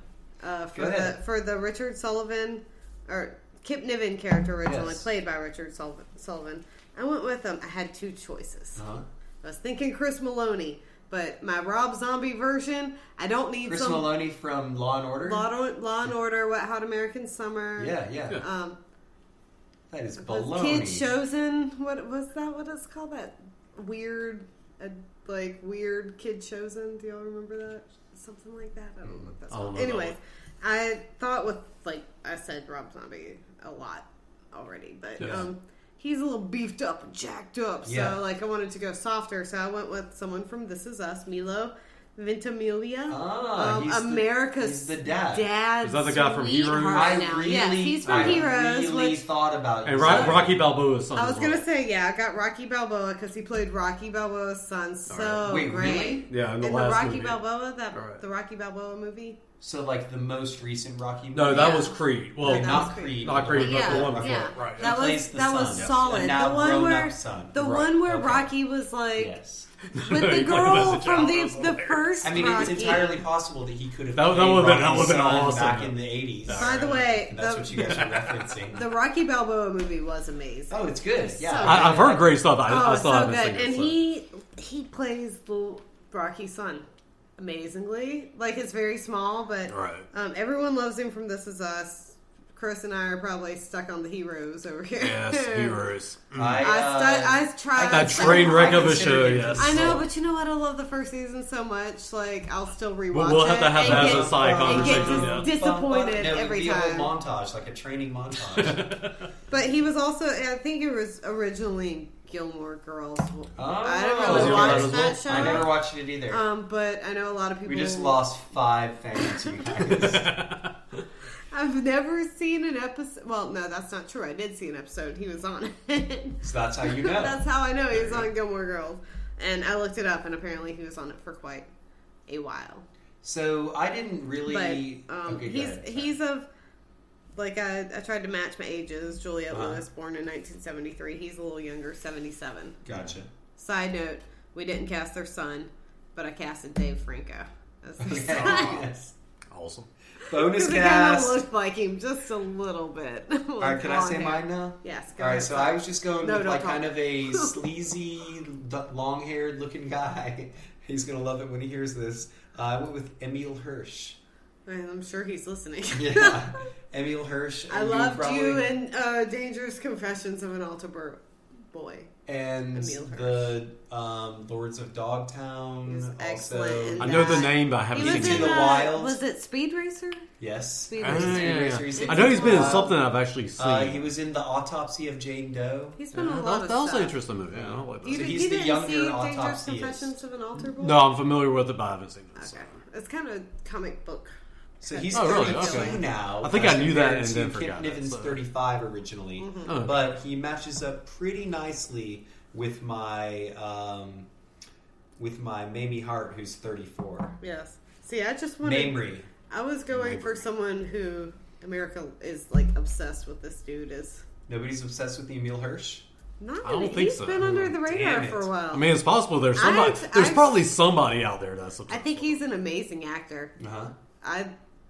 Uh, for Go the ahead. for the Richard Sullivan or Kip Niven character originally Yes. played by Richard Sullivan, Sullivan. I went with him. I had two choices. Uh-huh. I was thinking Chris Maloney, but my Rob Zombie version, I don't need Chris some Maloney from Law and Order? Law, Law and Order, Wet Hot American Summer. Yeah, yeah. Um, That is was baloney. Kid Chosen? What was that? What it's called? That weird, uh, like weird Kid Chosen. Do y'all remember that? Something like that. I don't know what that's I don't called. know that Anyways, one. I thought with like I said Rob Zombie a lot already, but Yes. um, he's a little beefed up and jacked up. So Yeah. like I wanted to go softer, so I went with someone from This Is Us, Milo Ventimiglia. Ah, um, he's the- America's he's the dad. dad. Is that the guy from Heroes? sweetheart I now. really, Yes, he's from I Heroes. really which thought about And you Ro- saying- Rocky Balboa's son. I was as well. gonna say, yeah, I got Rocky Balboa because he played Rocky Balboa's son so Wait, great. really? Yeah, in the in last the Rocky movie. Balboa, that Alright. the Rocky Balboa movie. So, like, the most recent Rocky movie? No, that Yeah. was Creed. Well, No, that not was Creed. Creed. Not Creed, but yeah, the one before. yeah. Right. That He was plays the that was son. Yes. solid. A now the one grown-up where son. the Right. one where Okay. Rocky was like Yes. with He the played him girl as a from child. the That was the hilarious. first I mean, Rocky. it's entirely possible that he could have That- that played would've been- that Rocky's would've been son awesome. back in the eighties. By the way, And that's the, what you guys are referencing. the Rocky Balboa movie was amazing. Oh, it's good. Yeah, So I, I've heard great stuff. I, Oh, I it's still so haven't good. seen it. And so. he he plays the Rocky's son amazingly. Like it's very small, but Right. um, everyone loves him from This Is Us. Chris and I are probably stuck on the Heroes over here. Yes, Heroes. I, I, uh, stu- I tried. That so train wreck hard. of a consider show, it yes. I know, so- but you know what? I love the first season so much. Like I'll still rewatch We'll, we'll have to it have and that as get- a side and get conversation. dis- Yeah. disappointed No, it would every be a time. whole montage, like a training montage. But he was also, I think it was originally Gilmore Girls. I didn't Oh. really Was watch he on that that as show. I never watched it either. Um, but I know a lot of people. we just lost five fans, you guys. I've never seen an episode. Well, no, that's not true. I did see an episode. He was on it. So that's how you know. That's how I know he was on Gilmore Girls. And I looked it up, and apparently he was on it for quite a while. So I didn't But really. um, okay, go he's ahead. he's of like I, I tried to match my ages. Juliette Uh-huh. Lewis, born in nineteen seventy-three. He's a little younger, seventy-seven. Gotcha. Side note: we didn't cast their son, but I casted Dave Franco as their Okay. son. Yes. Awesome. Bonus Because it kind of cast. looked like him just a little bit. All right, can I say mine now? Yes. Go All right, ahead. so I was just going No, with don't like talk. kind of a sleazy, d- long-haired looking guy. He's gonna love it when he hears this. Uh, I went with Emil Hirsch. And I'm sure he's listening. Yeah, Emil Hirsch. I you loved probably- you in uh, Dangerous Confessions of an Altar Bur- Boy. and Emil the um, Lords of Dogtown. He's also, excellent in I know the that. name, but I He haven't was seen Into in it. the uh, Wild. Was it Speed Racer? Yes. Speed Ah, Racer. yeah, yeah, Racer, yeah. he's I know he's been in Wild. something I've actually seen. Uh, he was in the Autopsy of Jane Doe. He's been in Yeah, a lot that, of that was stuff. an interesting movie. Yeah, I like that. You, So did, he's you the didn't younger see Dangerous autopsyist. Confessions of an Altar Boy? No, I'm familiar with it, but I haven't seen it. so. Okay. It's kind of comic book. So he's Oh, really? thirty-two Okay. now. I think I as knew that compared and to then Kip forgot it, Niven's so. thirty-five originally, Mm-hmm. Oh. but he matches up pretty nicely with my um, with my Mamie Hart, who's thirty-four. Yes. See, I just wanted... Mamrie. I was going for someone who America is like obsessed with. This dude is Nobody's obsessed with Emil Hirsch. not. I don't He's think so. been under the radar Damn it. for a while. I mean, it's possible there's somebody. I've- there's I've- probably somebody out there that's. I think he's an amazing actor. Uh huh. I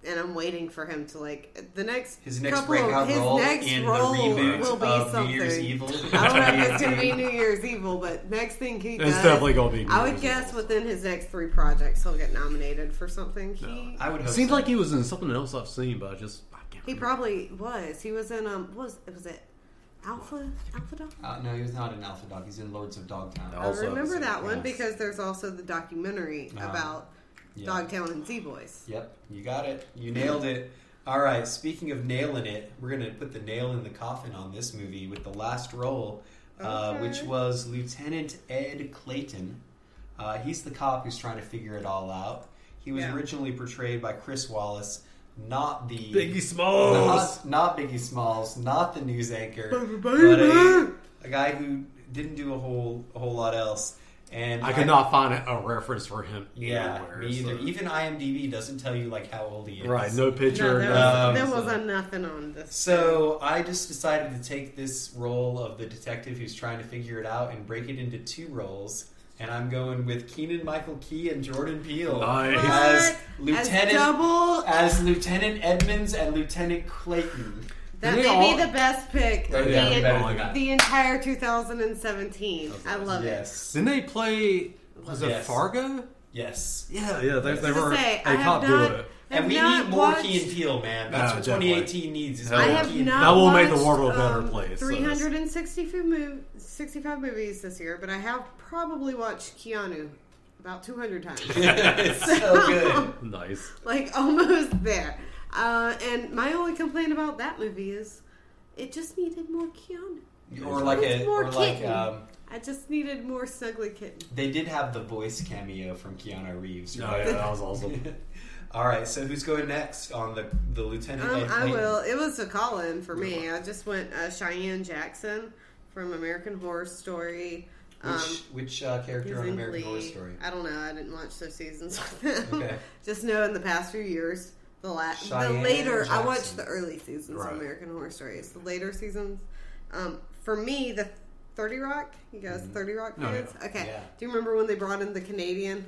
and I'm waiting for him to like the next His next couple breakout of, his role next in role the reboot will be of something. New Year's Evil. I don't know if it's going to be New Year's Evil, but next thing he It's does, definitely gonna be New I would Year's guess Evil. within his next three projects, he'll get nominated for something. He I would hope Seems so. like he was in something else I've seen, but I just I can't he remember. probably was. He was in um what was was it Alpha Alpha Dog? Uh, no, he was not in Alpha Dog. He's in Lords of Dogtown. No. I Also, remember that one yes. because there's also the documentary Uh-huh. about Yeah. Dogtown and Z-Boys. Yep, you got it. You nailed it. All right, speaking of nailing it, we're going to put the nail in the coffin on this movie with the last role, uh, Okay. which was Lieutenant Ed Clayton. Uh, he's the cop who's trying to figure it all out. He was Yeah. originally portrayed by Chris Wallace, not the... Biggie Smalls. Not, not Biggie Smalls, not the news anchor, but a, a guy who didn't do a whole a whole lot else. And I could not find a reference for him Yeah, anywhere. me either. so- Even IMDb doesn't tell you like how old he is. Right, no No, picture. there, no- was, Um, there so- wasn't nothing on this. So I just decided to take this role of the detective who's trying to figure it out and break it into two roles. And I'm going with Keegan Michael Key and Jordan Peele Nice. as As Lieutenant double. as Lieutenant Edmonds and Lieutenant Clayton. That They may all- be the best pick Oh, of yeah, the, better than that. the entire two thousand seventeen. I love it. Yes, Didn't they play? Was it Yes. Fargo? yes. Yeah, yeah. They, they To were say, a I have cop not- doing it. I have And we not need more watched- Key and Peele, man. That's Yeah, what definitely. twenty eighteen needs. Is I more I Key have and not That will make the watched, world a better um, place, so three hundred sixty-five, mov- sixty-five movies this year, but I have probably watched Keanu about two hundred times. it's so good. Nice. Like, almost there. Uh, and my only complaint about that movie is it just needed more Keanu. Or like It's a, more or like kitten. um, I just needed more Snuggly Kitten. they did have the voice cameo from Keanu Reeves. Oh, Right? yeah, that was awesome. All right, so who's going next on the the Lieutenant? Um, Ed I Clayton? will. It was a call-in for me. I just went uh, Cheyenne Jackson from American Horror Story. Which Um, which uh, character He's on in American Glee. Horror Story? I don't know. I didn't watch those seasons with them. Okay. Just know in the past few years, the la- the Cheyenne later I Jackson. watched the early seasons Right. of American Horror Story. It's the later seasons. Um, for me, the thirty Rock. You guys, thirty Rock Oh, fans? yeah. Okay. Yeah. Do you remember when they brought in the Canadian?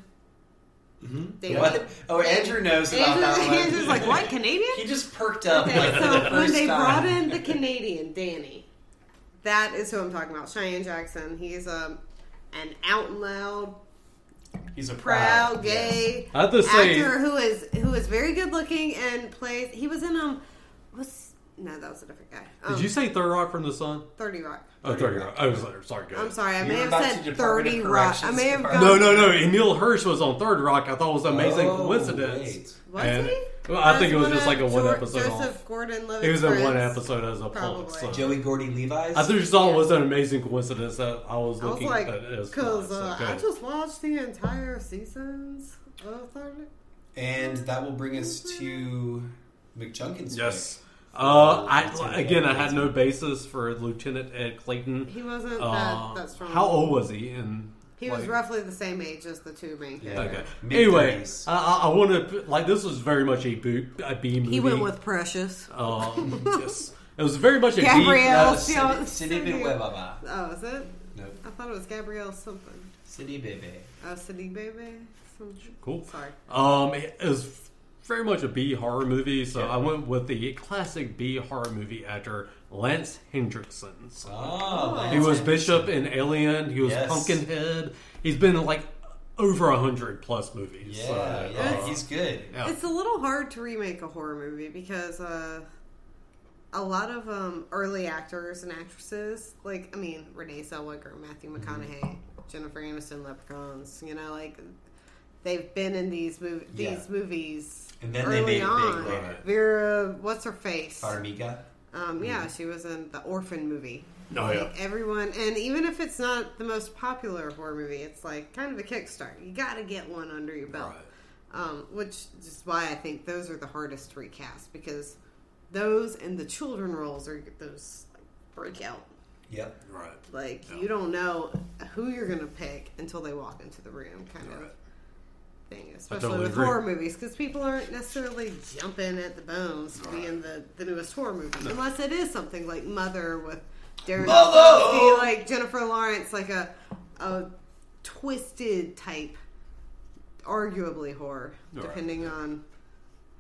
David? What? Oh, Andrew knows about Andrew, that one. Andrew's like, what Canadian? He just perked up Okay, like for so the when first they time. brought in the Canadian, Danny, that is who I'm talking about. Cheyenne Jackson. He's um, an out and loud, He's a proud, proud, gay I have to say, actor who is who is very good looking and plays. He was in um, was no, that was a different guy. Um, did you say Third Rock from the Sun? thirty Rock? Oh, thirty Rock. I was sorry. Sorry, go I'm ahead. sorry, I You may were have about said to Department thirty of Rock. I Corrections may have Department. gone. No, no, no. Emil Hirsch was on Third Rock. I thought it was an amazing Oh, coincidence. wait. Was And- he? Well, I As think it was one just of like a one George- episode Joseph off. Gordon-Levitt's It was in one friends. episode as a punk. Probably. So. Joey Gordy Levi's. I just thought it was an amazing coincidence that I was I was looking like, at it as because well, so uh, go I ahead. just watched the entire seasons of thirty. And that will bring us to McJunkin's Yes. pick. Uh, I Lieutenant again, Ed I had Clayton. no basis for Lieutenant Ed Clayton. He wasn't Uh, that, that strong. how old was he? In He was like- roughly the same age as the two main Yeah. characters. Okay. Mid- Anyway, thirties. I, I, I want to like this was very much a B, a B movie. He went with Precious. Um, yes, it was very much a B. Gabrielle. Uh, Sion- City City- Bebaba. Oh, is it? Nope. I thought it was Gabrielle something. City Bebe. Oh, City Baby. Some- Cool. Sorry. Um, it was very much a B horror movie, so Yeah. I went with the classic B horror movie actor Lance Hendrickson. Oh, He was Bishop in Alien. He was Yes. Pumpkinhead. He's been in like over a hundred plus movies. Yeah, so, yeah, uh, he's good. yeah. It's a little hard to remake a horror movie because uh, a lot of um, early actors and actresses, like, I mean, Renee Zellweger, Matthew McConaughey, Mm-hmm. Jennifer Aniston, Leprechauns, you know, like, they've been in these, mov- these Yeah. movies And then they early made it big on. later. Vera, what's her face? Farmiga. Um, yeah, she was in the Orphan movie. Oh, like, yeah. everyone, and even if it's not the most popular horror movie, it's like kind of a kickstart. You got to get one under your belt, Right. um, which is why I think those are the hardest to recast because those and the children roles are those like, breakout. Yep. Right. Like Yeah. you don't know who you're gonna pick until they walk into the room, kind of Right. thing. Especially totally with agree. horror movies, because people aren't necessarily jumping at the bones to be Right. in the, the newest horror movie, unless it is something like Mother with Darren Mother! Aronofsky, like Jennifer Lawrence, like a a twisted type, arguably horror, Right. depending on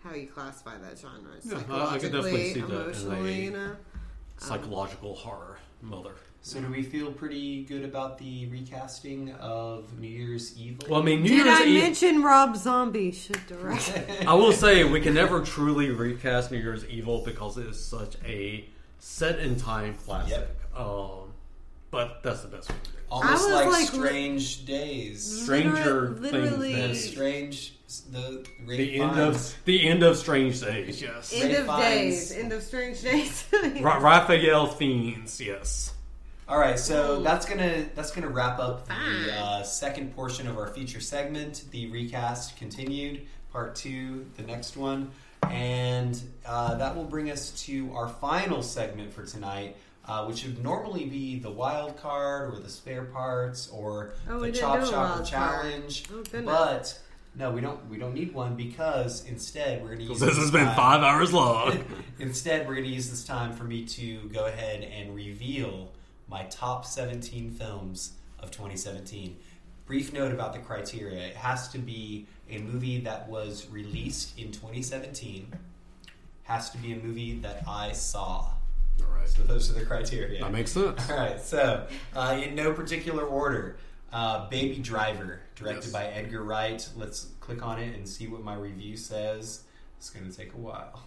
how you classify that genre. Yeah, I- I could definitely see that in a- emotionally, you know. Psychological horror mother. So do we feel pretty good about the recasting of New Year's Evil? Well, I mean, New Did Year's I Eve. mention Rob Zombie should direct? I will say we can never truly recast New Year's Evil because it is such a set in time classic. Yep. Um, but that's the best we can do. Almost I was like, like, Strange Days. Stranger literally- The things. strange, the Ray The end Fiennes. of the end of Strange Days. Yes. End Ray of Fiennes. days. End of strange days. Ra- Raphael Fiennes. Yes. All right, so that's gonna that's gonna wrap up Fine. the uh, second portion of our feature segment. The recast continued, part two, the next one, and uh, that will bring us to our final segment for tonight, uh, which would normally be the wild card or the spare parts or Oh, the we didn't chop do a shop or wild challenge. card. Oh, goodness. But no, we don't we don't need one because instead we're gonna use This has been time- five hours long. Instead, we're going to use this time for me to go ahead and reveal my top seventeen films of twenty seventeen. Brief note about the criteria. It has to be a movie that was released in twenty seventeen. Has to be a movie that I saw. All right. So those are the criteria. That makes sense. All right, so uh, in no particular order, uh, Baby Driver, directed Yes. by Edgar Wright. Let's click on it and see what my review says. It's going to take a while.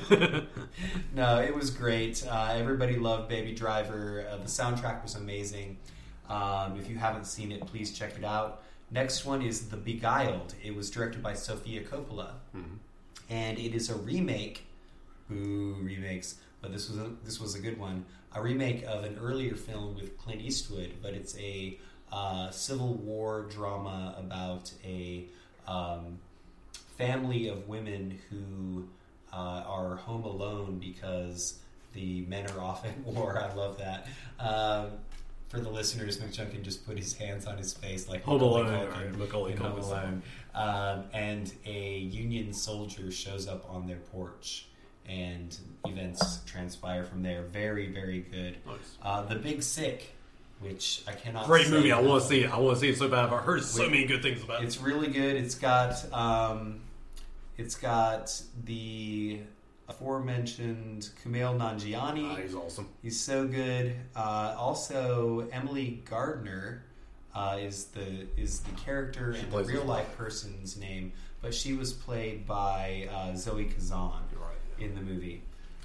No, it was great. Uh, everybody loved Baby Driver. Uh, the soundtrack was amazing. Um, if you haven't seen it, please check it out. Next one is The Beguiled. It was directed by Sofia Coppola. Mhm. And it is a remake. Ooh, remakes. But this was a, this was a good one. A remake of an earlier film with Clint Eastwood, but it's a uh, Civil War drama about a um, family of women who uh, are home alone because the men are off at war. I love that. Um, for the listeners, McJunkin just put his hands on his face like Home Macaulay Alone, Culkin right, Macaulay in Home Culkin. Alone. Um, and a Union soldier shows up on their porch, and events transpire from there. Very, very good. Nice. Uh, The Big Sick, which I cannot. Great say movie. I want enough. to see it. I want to see it so bad. I've heard so Wait. many good things about it. It's really good. It's got um, it's got the aforementioned Kumail Nanjiani. Ah, he's awesome. He's so good. Uh, also, Emily Gardner uh, is the is the character She and the plays real his life person's name, but she was played by uh, Zoe Kazan You're right. in the movie.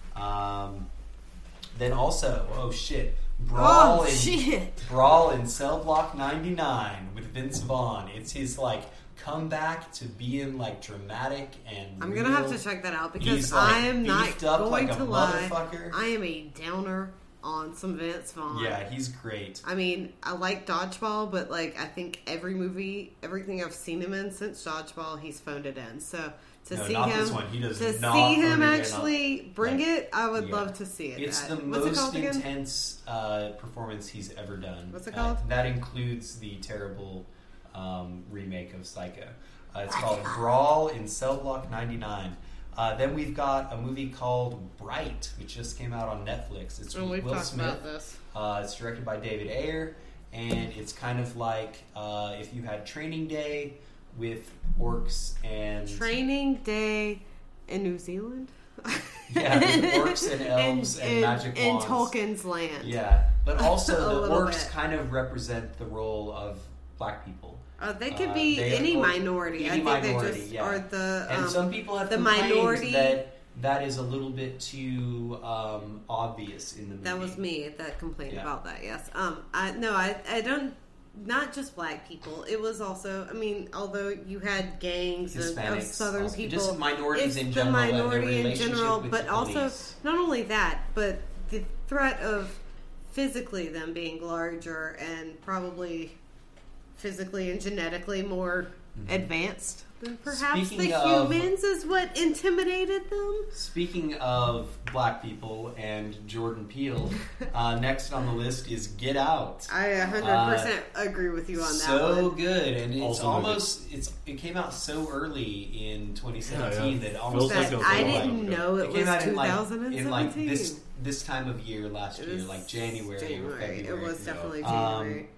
Um, then also, oh shit, Brawl Oh, in shit. Brawl in Cell Block ninety-nine with Vince Vaughn. It's his like comeback to being like dramatic and. I'm gonna have real. to check that out because He's, like, I am not beefed up going like a to lie. motherfucker. I am a downer on some Vince Vaughn. Yeah, he's great. I mean, I like Dodgeball, but like I think every movie, everything I've seen him in since Dodgeball, he's phoned it in. So to No, see not him, this one. He does to not see phone him it in. actually bring Like, it, I would yeah. love to see it. It's Uh, the what's it most called again? intense uh, performance he's ever done. What's it Uh, called? that includes the terrible um, remake of Psycho. Uh, it's called Brawl in Cell Block ninety-nine. Uh, then we've got a movie called Bright, which just came out on Netflix. It's Oh, with we've Will talked Smith. about this. Uh, it's directed by David Ayer, and it's kind of like uh, if you had Training Day with orcs and Training Day in New Zealand. Yeah, with orcs and elves and in, magic in wands. Tolkien's land. Yeah, but A also the little orcs bit. kind of represent the role of black people. Uh, they could Uh, be they- any or minority. any I think minority, they just yeah. are the And um, some people have the complained minority- that that is a little bit too um, obvious in the movie. That was me that complained Yeah. about that. Yes. Um. I no. I. I don't. Not just black people. It was also. I mean, although you had gangs of, of Hispanics, Southern also. people, Just minorities it's in the general and their minority in relationship general, with but the also police. not only that, but the threat of physically them being larger and probably physically and genetically more advanced than perhaps Mm-hmm. Speaking the of- humans is what intimidated them. Speaking of black people and Jordan Peele, uh, next on the list is Get Out. I one hundred percent agree with you on that So one. good, and it's Awesome almost it's it came out so early in twenty seventeen Yeah, yeah. that almost Feels That like it was I a while didn't ago. know it, it was came out in like two thousand in like seventeen. this this time of year last It year, was like January, or January. February. It was definitely Um, January.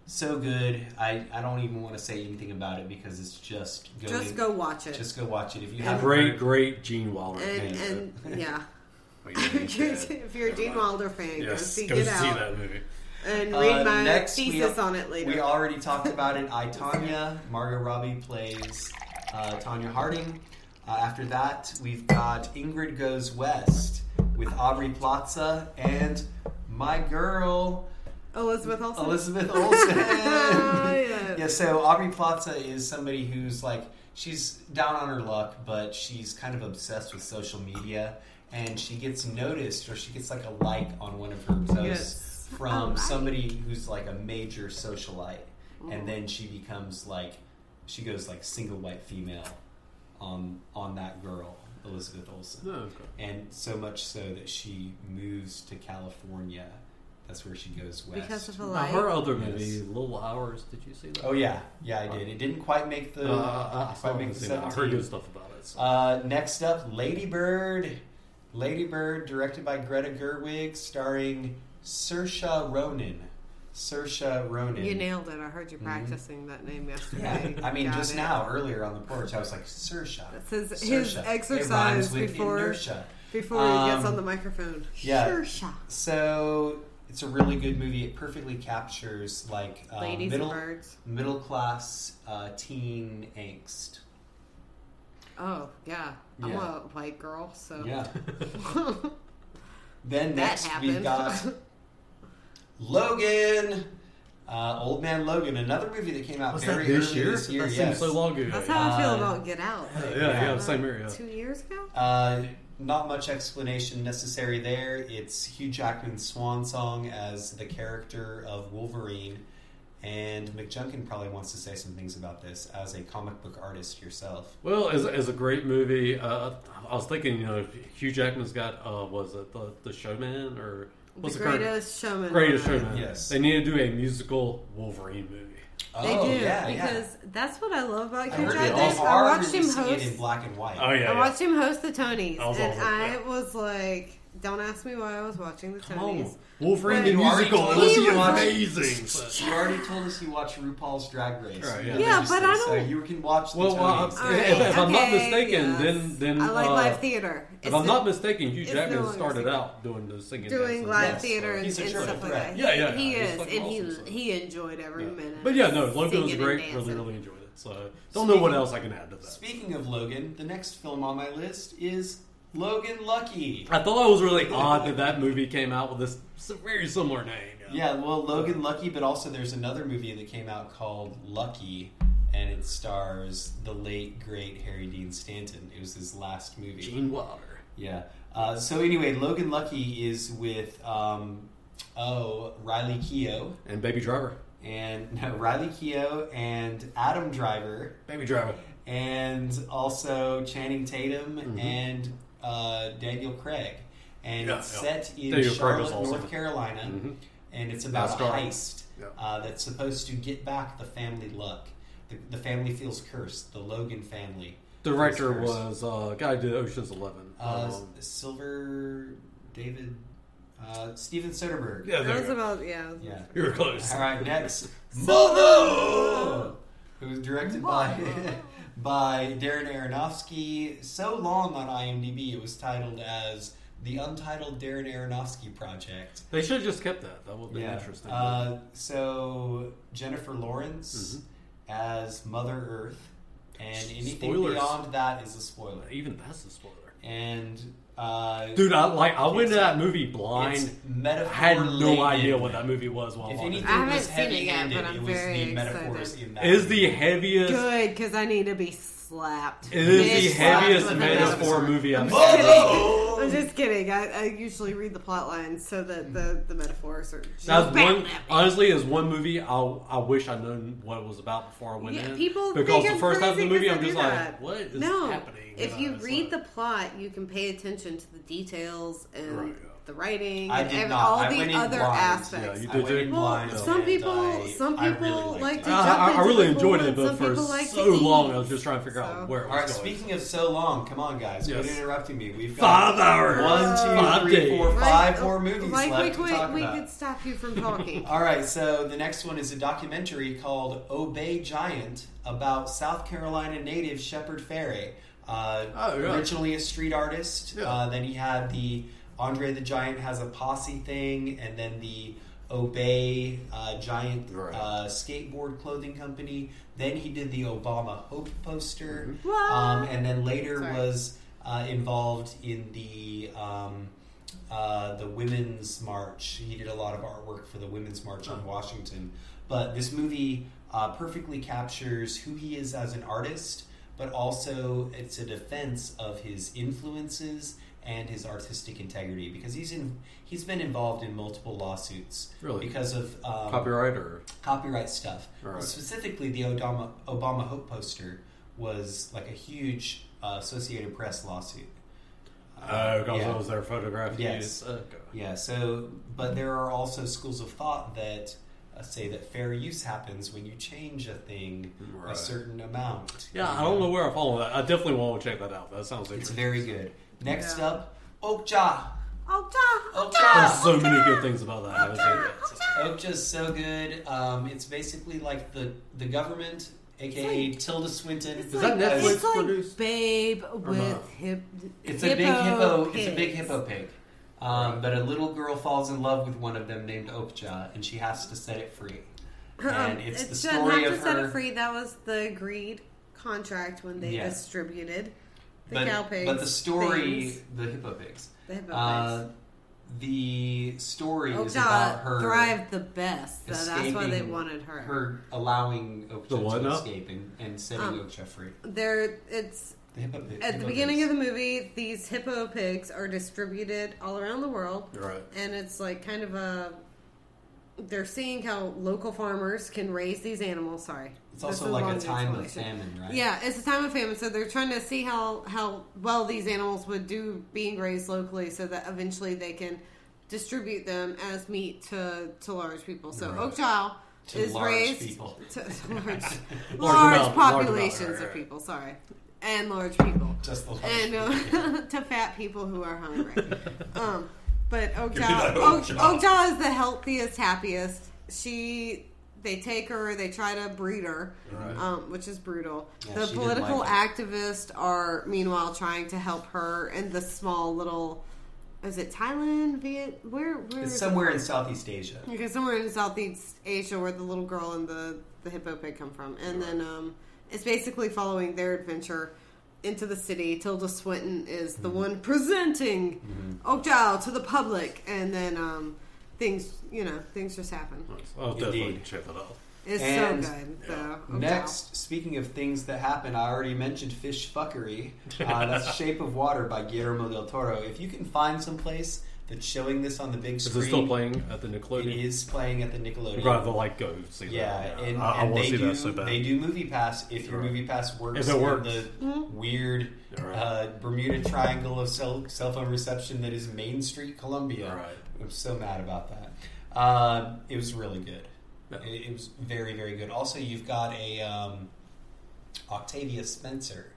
so good. I, I don't even want to say anything about it because it's just go Just in- go watch it. Just go watch it if you And- haven't. Great, heard- great Gene Wilder. and fan. and yeah. Wait, yeah, he's dead. If you're a Gene Wilder fan, go Yes, see go Get see Out that movie. and Uh, read my next we- thesis on it later. We already talked about it. I, Tanya. Margot Robbie plays uh, Tanya Harding. Uh, after that, we've got Ingrid Goes West with Aubrey Plaza and my girl, Elizabeth Olsen. Elizabeth Olsen. yeah. Yeah, so Aubrey Plaza is somebody who's like, she's down on her luck, but she's kind of obsessed with social media. And she gets noticed, or she gets like a like on one of her posts Yes. from Alright. somebody who's like a major socialite. And then she becomes like, she goes like single white female on on that girl, Elizabeth Olsen. Oh, okay. And so much so that she moves to California. That's where she goes west. Because of the Now, light. her other Yes. movie, Little Hours, did you see that? Oh yeah, yeah, I did. It didn't quite make the. Uh, I, I, quite saw make it, the see that. I heard seventeen. good stuff about it. So. Uh, next up, Lady Bird. Lady Bird, directed by Greta Gerwig, starring Saoirse Ronan. Saoirse Ronan. You nailed it. I heard you practicing that name Yeah. yesterday. I mean, Got just it. now, earlier on the porch, I was like, Saoirse. That's his, his Saoirse. It exercise rhymes with before inertia. before he gets Um, on the microphone. yeah. Saoirse. So it's a really good movie. It perfectly captures like uh, Ladies middle and birds. middle class uh, teen angst. Oh yeah, I'm Yeah. a white girl, so Yeah. Then that next happened. we've got Logan, uh, Old Man Logan, another movie that came out Was very that this early year? this year. That yes. seems so long ago. That's how I feel Uh, about Get Out. Yeah, Yeah. yeah, Uh, same here. Yeah. Two years ago. Uh, not much explanation necessary there. It's Hugh Jackman's swan song as the character of Wolverine. And McJunkin probably wants to say some things about this as a comic book artist yourself. Well, as, as a great movie, uh, I was thinking, you know, Hugh Jackman's got, uh, was it the, the Showman or what's the the current- greatest showman. Greatest on Earth. Showman? Yes. They need to do a musical Wolverine movie. They Oh, do yeah, because yeah. that's what I love about I Hugh heard Jackman. they awesome. I are watched him releasing host. it in black and white. Oh yeah, I yeah. watched him host the Tonys, That was and awesome, I yeah. was like, "Don't ask me why I was watching the Come Tonys." on, Wolverine But the you already musical. told It us was you watched- amazing. You already told us you watch RuPaul's Drag Race. Right, You yeah. Yeah, registered, but I So don't- you can watch the Well, well, Tonys. I- All right, if, if I'm not okay, mistaken, yes. then then I like uh, live theater. If It's I'm the- not mistaken, Hugh it's Jackman no longer started singing. out doing the singing, doing dancing. live Yes. theater and, He's a and triple stuff like threat. that. Yeah, yeah, he yeah. He's is, fucking and he awesome, so. he enjoyed every Yeah. minute. But yeah, no, Logan was Singing and great. Really, dancing. really enjoyed it. So don't know what else I can add to that. Speaking of Logan, the next film on my list is Logan Lucky. I thought it was really odd that that movie came out with this s- very similar name. Yeah, well, Logan Lucky, but also there's another movie that came out called Lucky, and it stars the late, great Harry Dean Stanton. It was his last movie. Gene Wilder. Yeah. Uh, so anyway, Logan Lucky is with, um, oh, Riley Keough. And Baby Driver. And no, Riley Keough and Adam Driver. Baby Driver. And also Channing Tatum Mhm. and uh, Daniel Craig. And Yeah, it's yeah. set in Daniel Craig is Charlotte, awesome. North Carolina. Mhm. And it's about a NASCAR. heist Yeah. uh, that's supposed to get back the family luck. The, the family feels cursed. The Logan family. Director feels cursed. was uh, a guy who did Ocean's Eleven. Uh, Um, Silver David uh, Steven Soderbergh. yeah, That there was you go. about yeah. Yeah. You were close. All right, next, Silver! Mother, who was directed by by Darren Aronofsky. So long on IMDb, it was titled as the Untitled Darren Aronofsky Project. They should have just kept that. That would be interesting. Uh, so Jennifer Lawrence as Mother Earth, and anything Spoilers. beyond that is a spoiler. Even that's a spoiler. And uh, Dude, I like. I went it's- to that movie it's blind. metaphor. I had no laden. idea what that movie was while If watching anything it. I haven't was seen it yet, heavy-handed, but I'm it was very the metaphors excited. in that. It is the heaviest. Good, because I need to be slapped. It is Bitch the slapped heaviest with a metaphor metaphor. movie I've Mother! seen. I'm just kidding. I, I usually read the plot lines so that the, the metaphors are just That's bam, one. bam, bam. Honestly, is one movie I I wish I'd known what it was about before I went Yeah, in. people because think the I'm first half of the crazy movie, 'cause I'm I just do like, that. what is no. happening? If know, you it's read like- the plot, you can pay attention to the details and Right, the writing I and did ev- not. all I the went in other blind. aspects. Yeah, you I did went you? in Well, blind, some and people, I- some I people really liked like it. to I, jump I, I into really the enjoyed pool, it, and but some for people like so to eat. long, I was just trying to figure So- out where it was All right, going. speaking of so long, come on, guys. Yes. Quit interrupting me. We've Five got hours. one, two, Five three, days. four, Like- five more movies like left we to could, talk we about. could stop you from talking. All right, so the next one is a documentary called Obey Giant about South Carolina native Shepard Fairey. Uh, Oh, yeah. Originally a street artist. Yeah. Uh, then he had the Andre the Giant has a posse thing, and then the Obey uh, Giant Right. uh, skateboard clothing company. Then he did the Obama Hope poster. Mm-hmm. What? Um, and then later Sorry. was uh, involved in the um, uh, the Women's March. He did a lot of artwork for the Women's March on Washington. But this movie uh, perfectly captures who he is as an artist, but also it's a defense of his influences and his artistic integrity, because he's in he's been involved in multiple lawsuits Really? because of um, Copyright or copyright stuff. Right. Specifically, the Obama Obama Hope poster was like a huge uh, Associated Press lawsuit. uh, because yeah. it was their photograph. Yes. used. Okay. Yeah. So, but there are also schools of thought that uh, say that fair use happens when you change a thing a Right. certain amount. Yeah, you I don't know where I follow that. I definitely want to check that out. That sounds It's interesting. very good. Next Yeah. up, Okja. Oh, duh. Okja. There's so many good things about that. I haven't seen it. So. Okja's so good. Um, it's basically like the the government, aka Tilda Swinton. It's Is like, that Netflix it's like produced? Babe with not? hip. It's a big hippo. pigs. It's a big hippo pig. Um, but a little girl falls in love with one of them named Okja, and she has to set it free. And it's the It story not of to set her. it free. That was the agreed contract when they Yeah. distributed the but, cow pigs. but the story, things. the hippo pigs. the hippo Uh, pigs. the story is about Okja her thrived the best, so that's why they escaping- wanted her. Her allowing The Okja what to now? escape and, and setting Um, Okja free. There, it's The hippo pig, at the hippo beginning pigs. of the movie. These hippo pigs are distributed all around the world, Right. and it's like kind of a. They're seeing how local farmers can raise these animals. Sorry, It's That's also like a long time of explanation. famine, right? Yeah, it's a time of famine, so they're trying to see how, how well these animals would do being raised locally, so that eventually they can distribute them as meat to, to large people. So Right. Oak To is large raised people. to large, large, amount- large populations amount, right, of right. people. Sorry, and large people, Just the large and people. uh, to fat people who are hungry. um, but Oakjaw, that Oak, Oakjaw. Oakjaw is the healthiest, happiest. She, they take her, they try to breed her, Right. um, which is brutal. Yeah, the she didn't political like activists are meanwhile trying to help her in the small little. Is it Thailand? Viet? Where? where It's is somewhere it in from? Southeast Asia. Okay, somewhere in Southeast Asia where the little girl and the, the hippo pig come from. And then um, it's basically following their adventure into the city. Tilda Swinton is the one presenting Mm-hmm. Oakjaw to the public. And then um, things, you know, things just happen. I'll definitely Indeed. check that out. It's And so good, though. Oakjaw. Next, speaking of things that happen, I already mentioned fish fuckery. Uh, that's Shape of Water by Guillermo del Toro. If you can find some place that's showing this on the big Is screen, it still playing at the it Nickelodeon? is playing at the Nickelodeon. I'd rather like go see Yeah, that. and, I, I and want they to see do that so bad. they do Movie Pass if your Right. Movie Pass works. If it works. in the weird Right. uh, Bermuda Triangle of cell, cell phone reception that is Main Street, Columbia. Right. I'm so mad about that. Uh, it was really good. Yeah. It, it was very very good. Also, you've got a um, Octavia Spencer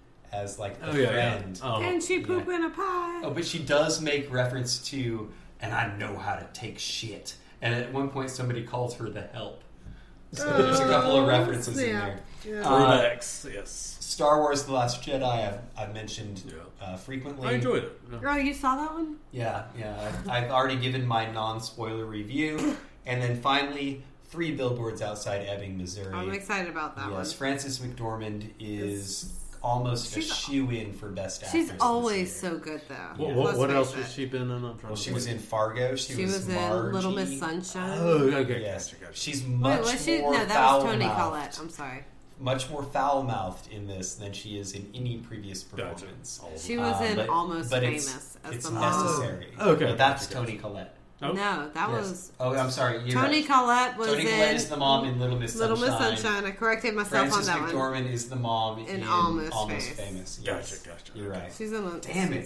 as like the Oh yeah, friend. yeah. Oh, Can she poop yeah. in a pie? Oh, but she does make reference to, and I know how to take shit. And at one point, somebody calls her the help. So there's a couple of references in yeah. there. Yeah. Uh, throwbacks, yes. Star Wars: The Last Jedi, I've, I've mentioned Yeah. uh, frequently. I enjoyed it. Yeah. Oh, you saw that one? Yeah, yeah. I've, I've already given my non-spoiler review, and then finally, Three Billboards Outside Ebbing, Missouri. I'm excited about that yes, one. Frances McDormand is almost a She's- shoe-in for Best Actress. She's this always year. so good, though. What, Let's what, what face else it. has she been in? I'm trying Well, to she was in Fargo. She, She was in Margie. Little Miss Sunshine. Oh, okay. Yes, Gotcha, gotcha. she's Wait, much was she? more No, that was Tony foul-mouthed. Collette. I'm sorry. Much more foul-mouthed in this than she is in any previous Gotcha. performance. She was Uh, in but- Almost but Famous it's, as it's the mom. necessary. Oh, okay. But that's Gotcha, gotcha. Tony Collette. Oh. No, that Yes. was Oh, I'm sorry. You're Tony right. Collette was Tony in Collette is the mom in Little Miss Little Sunshine. Miss Sunshine. I corrected myself Frances on that one. McDormand is the mom in, In Almost Almost Famous. Famous. Yes. Gotcha, gotcha. You're right. She's in a, Damn it.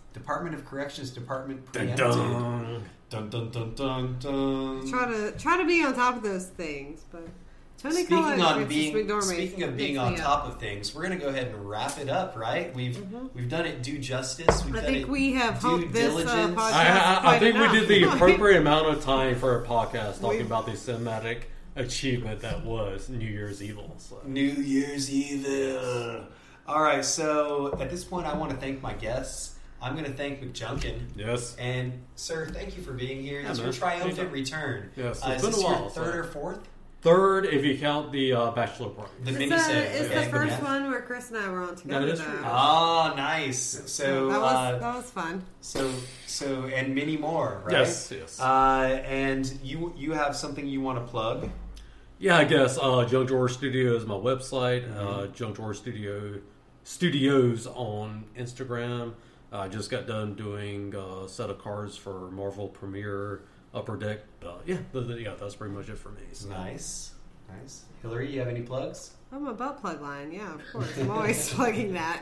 Department of Corrections Department Dun, preempted. dun. Dun dun dun dun dun. Try to try to be on top of those things, but Tony Speaking Collette and on Frances being, McDormand speaking of being mix on me up. top of things, we're gonna go ahead and wrap it up. Right? We've Mm-hmm. we've done it due justice. We've I done think it we have due hoped this uh, diligence. podcast. I, I, I quite think enough. we did the appropriate amount of time for a podcast talking We- about the cinematic achievement that was New Year's Evil. So. New Year's Evil. All right, so at this point, I want to thank my guests. I'm going to thank McJunkin. Yes. And, sir, thank you for being here. Yeah, It's man. your triumphant Anytime. return. Yes, Uh, it's is been this a while, your third so- or fourth? Third, if you count the uh, bachelor party. The It's, mini the, set. it's okay. the first Yeah. one where Chris and I were on together. That is though. true. Ah, nice. So, that was uh, that was fun. so, so, and many more, right? Yes, yes. Uh, and you, you have something you want to plug? Yeah, I guess uh, Junk Drawer Studio is my website. Mm-hmm. Uh, Junk Drawer Studio Studios on Instagram. I just got done doing a set of cards for Marvel Premiere Upper Deck. Uh, yeah, the, the, yeah, that's pretty much it for me. So. Nice, nice. Hillary, you have any plugs? I'm a butt plug line. Yeah, of course. I'm always plugging that.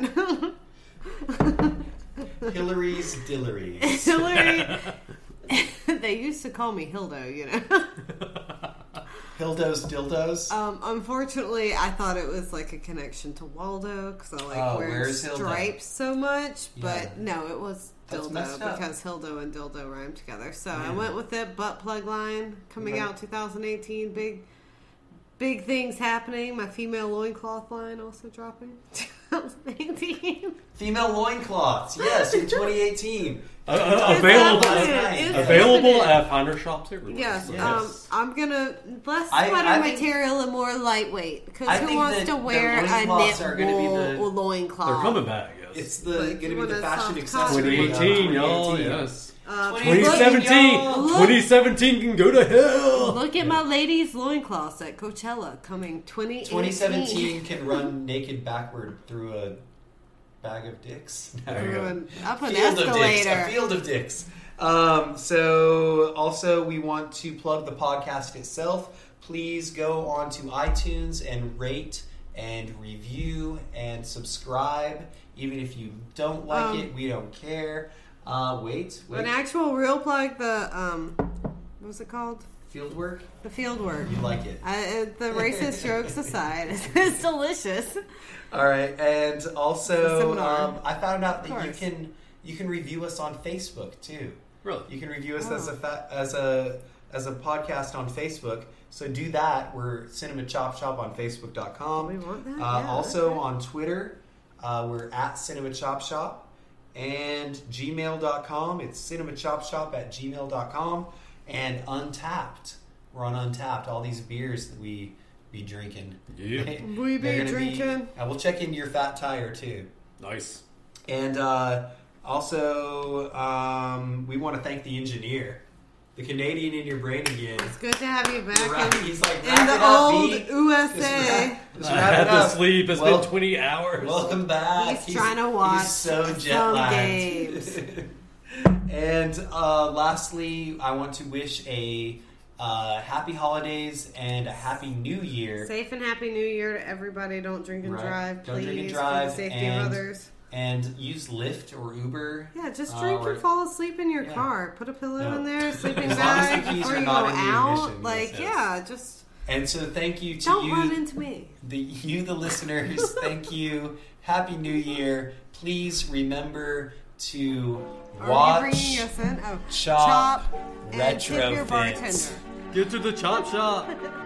Hillary's Dilleries. Hillary. They used to call me Hildo, you know. Hildo's Dildos. Um, unfortunately, I thought it was like a connection to Waldo because I like Oh, wearing where's Hilda? stripes so much. But Yeah. no, it was That's dildo messed up. because Hildo and dildo rhyme together. So I Yeah. went with it. Butt plug line coming Okay. out twenty eighteen. Big, big things happening. My female loincloth line also dropping twenty eighteen. Female loincloths, yes, in twenty eighteen. Uh, uh, available happening. It's available happening. at Finder Shops everywhere. Yes, So, Yes. um, I'm gonna less I- sweater I think- material and more lightweight. Because I who think wants that to the wear a loincloths knit are gonna be wool the- or loincloth? They're coming back, yes. It's the Like, going you to be want the a fashion soft accessory. cotton. of twenty eighteen, y'all, 2018. yes. Uh, twenty twenty seventeen, y'all. twenty seventeen can go to hell. Look at my ladies' loincloths at Coachella coming twenty eighteen. twenty seventeen can run naked backward through a bag of dicks. There you go. An- Up an Field of dicks. A escalator. field of dicks. Um, so, also, we want to plug the podcast itself. Please go on to iTunes and rate and review and subscribe. Even if you don't like Um, it, we don't care. Uh, wait, wait. An actual real plug, the, um, what was it called? Field work? The field work. You like it. I, uh, the racist jokes aside, it's delicious. All right, and It's a also, seminar. um, I found out Of that you course. can you can review us on Facebook too. Really? You can review us Oh. as a fa- as a as a podcast on Facebook. So do that. We're Cinema Chop Shop on Facebook dot com. We want that? Uh, Yeah, also okay. on Twitter, uh, we're at Cinema Chop Shop, and gmail dot com. It's Cinema Chop Shop at gmail dot com, and Untapped. We're on Untapped. All these beers that we be drinking. Yeah. We be They're gonna drinking. uh, we'll check into your fat tire too. Nice. And uh, also, um, we want to thank the engineer, the Canadian in your brain again. It's good to have you back Wrap- in, he's like, in wrap the it up, old B. U S Just A. wrap- just I wrap had it to up. sleep. It's Well- been twenty hours. Welcome back. He's trying to watch He's so jet some lagged. games. And uh, lastly, I want to wish a uh, happy holidays and a happy New Year. Safe and happy New Year to everybody. Don't drink and Right. drive, Don't please, drink and for drive, the safety and- of others. And use Lyft or Uber. Yeah, just Uh, drink or- and fall asleep in your Yeah. car. Put a pillow No. in there, sleeping As long as the bag keys before are you not go in the out. ignition, Like, yes, yes. yeah, just And so thank you to don't you. run into me. The, you, the listeners, thank you. Happy New Year. Please remember to Are watch, you bringing us in? Oh, chop, and tip your retrofit. bartender. Get to the chop shop.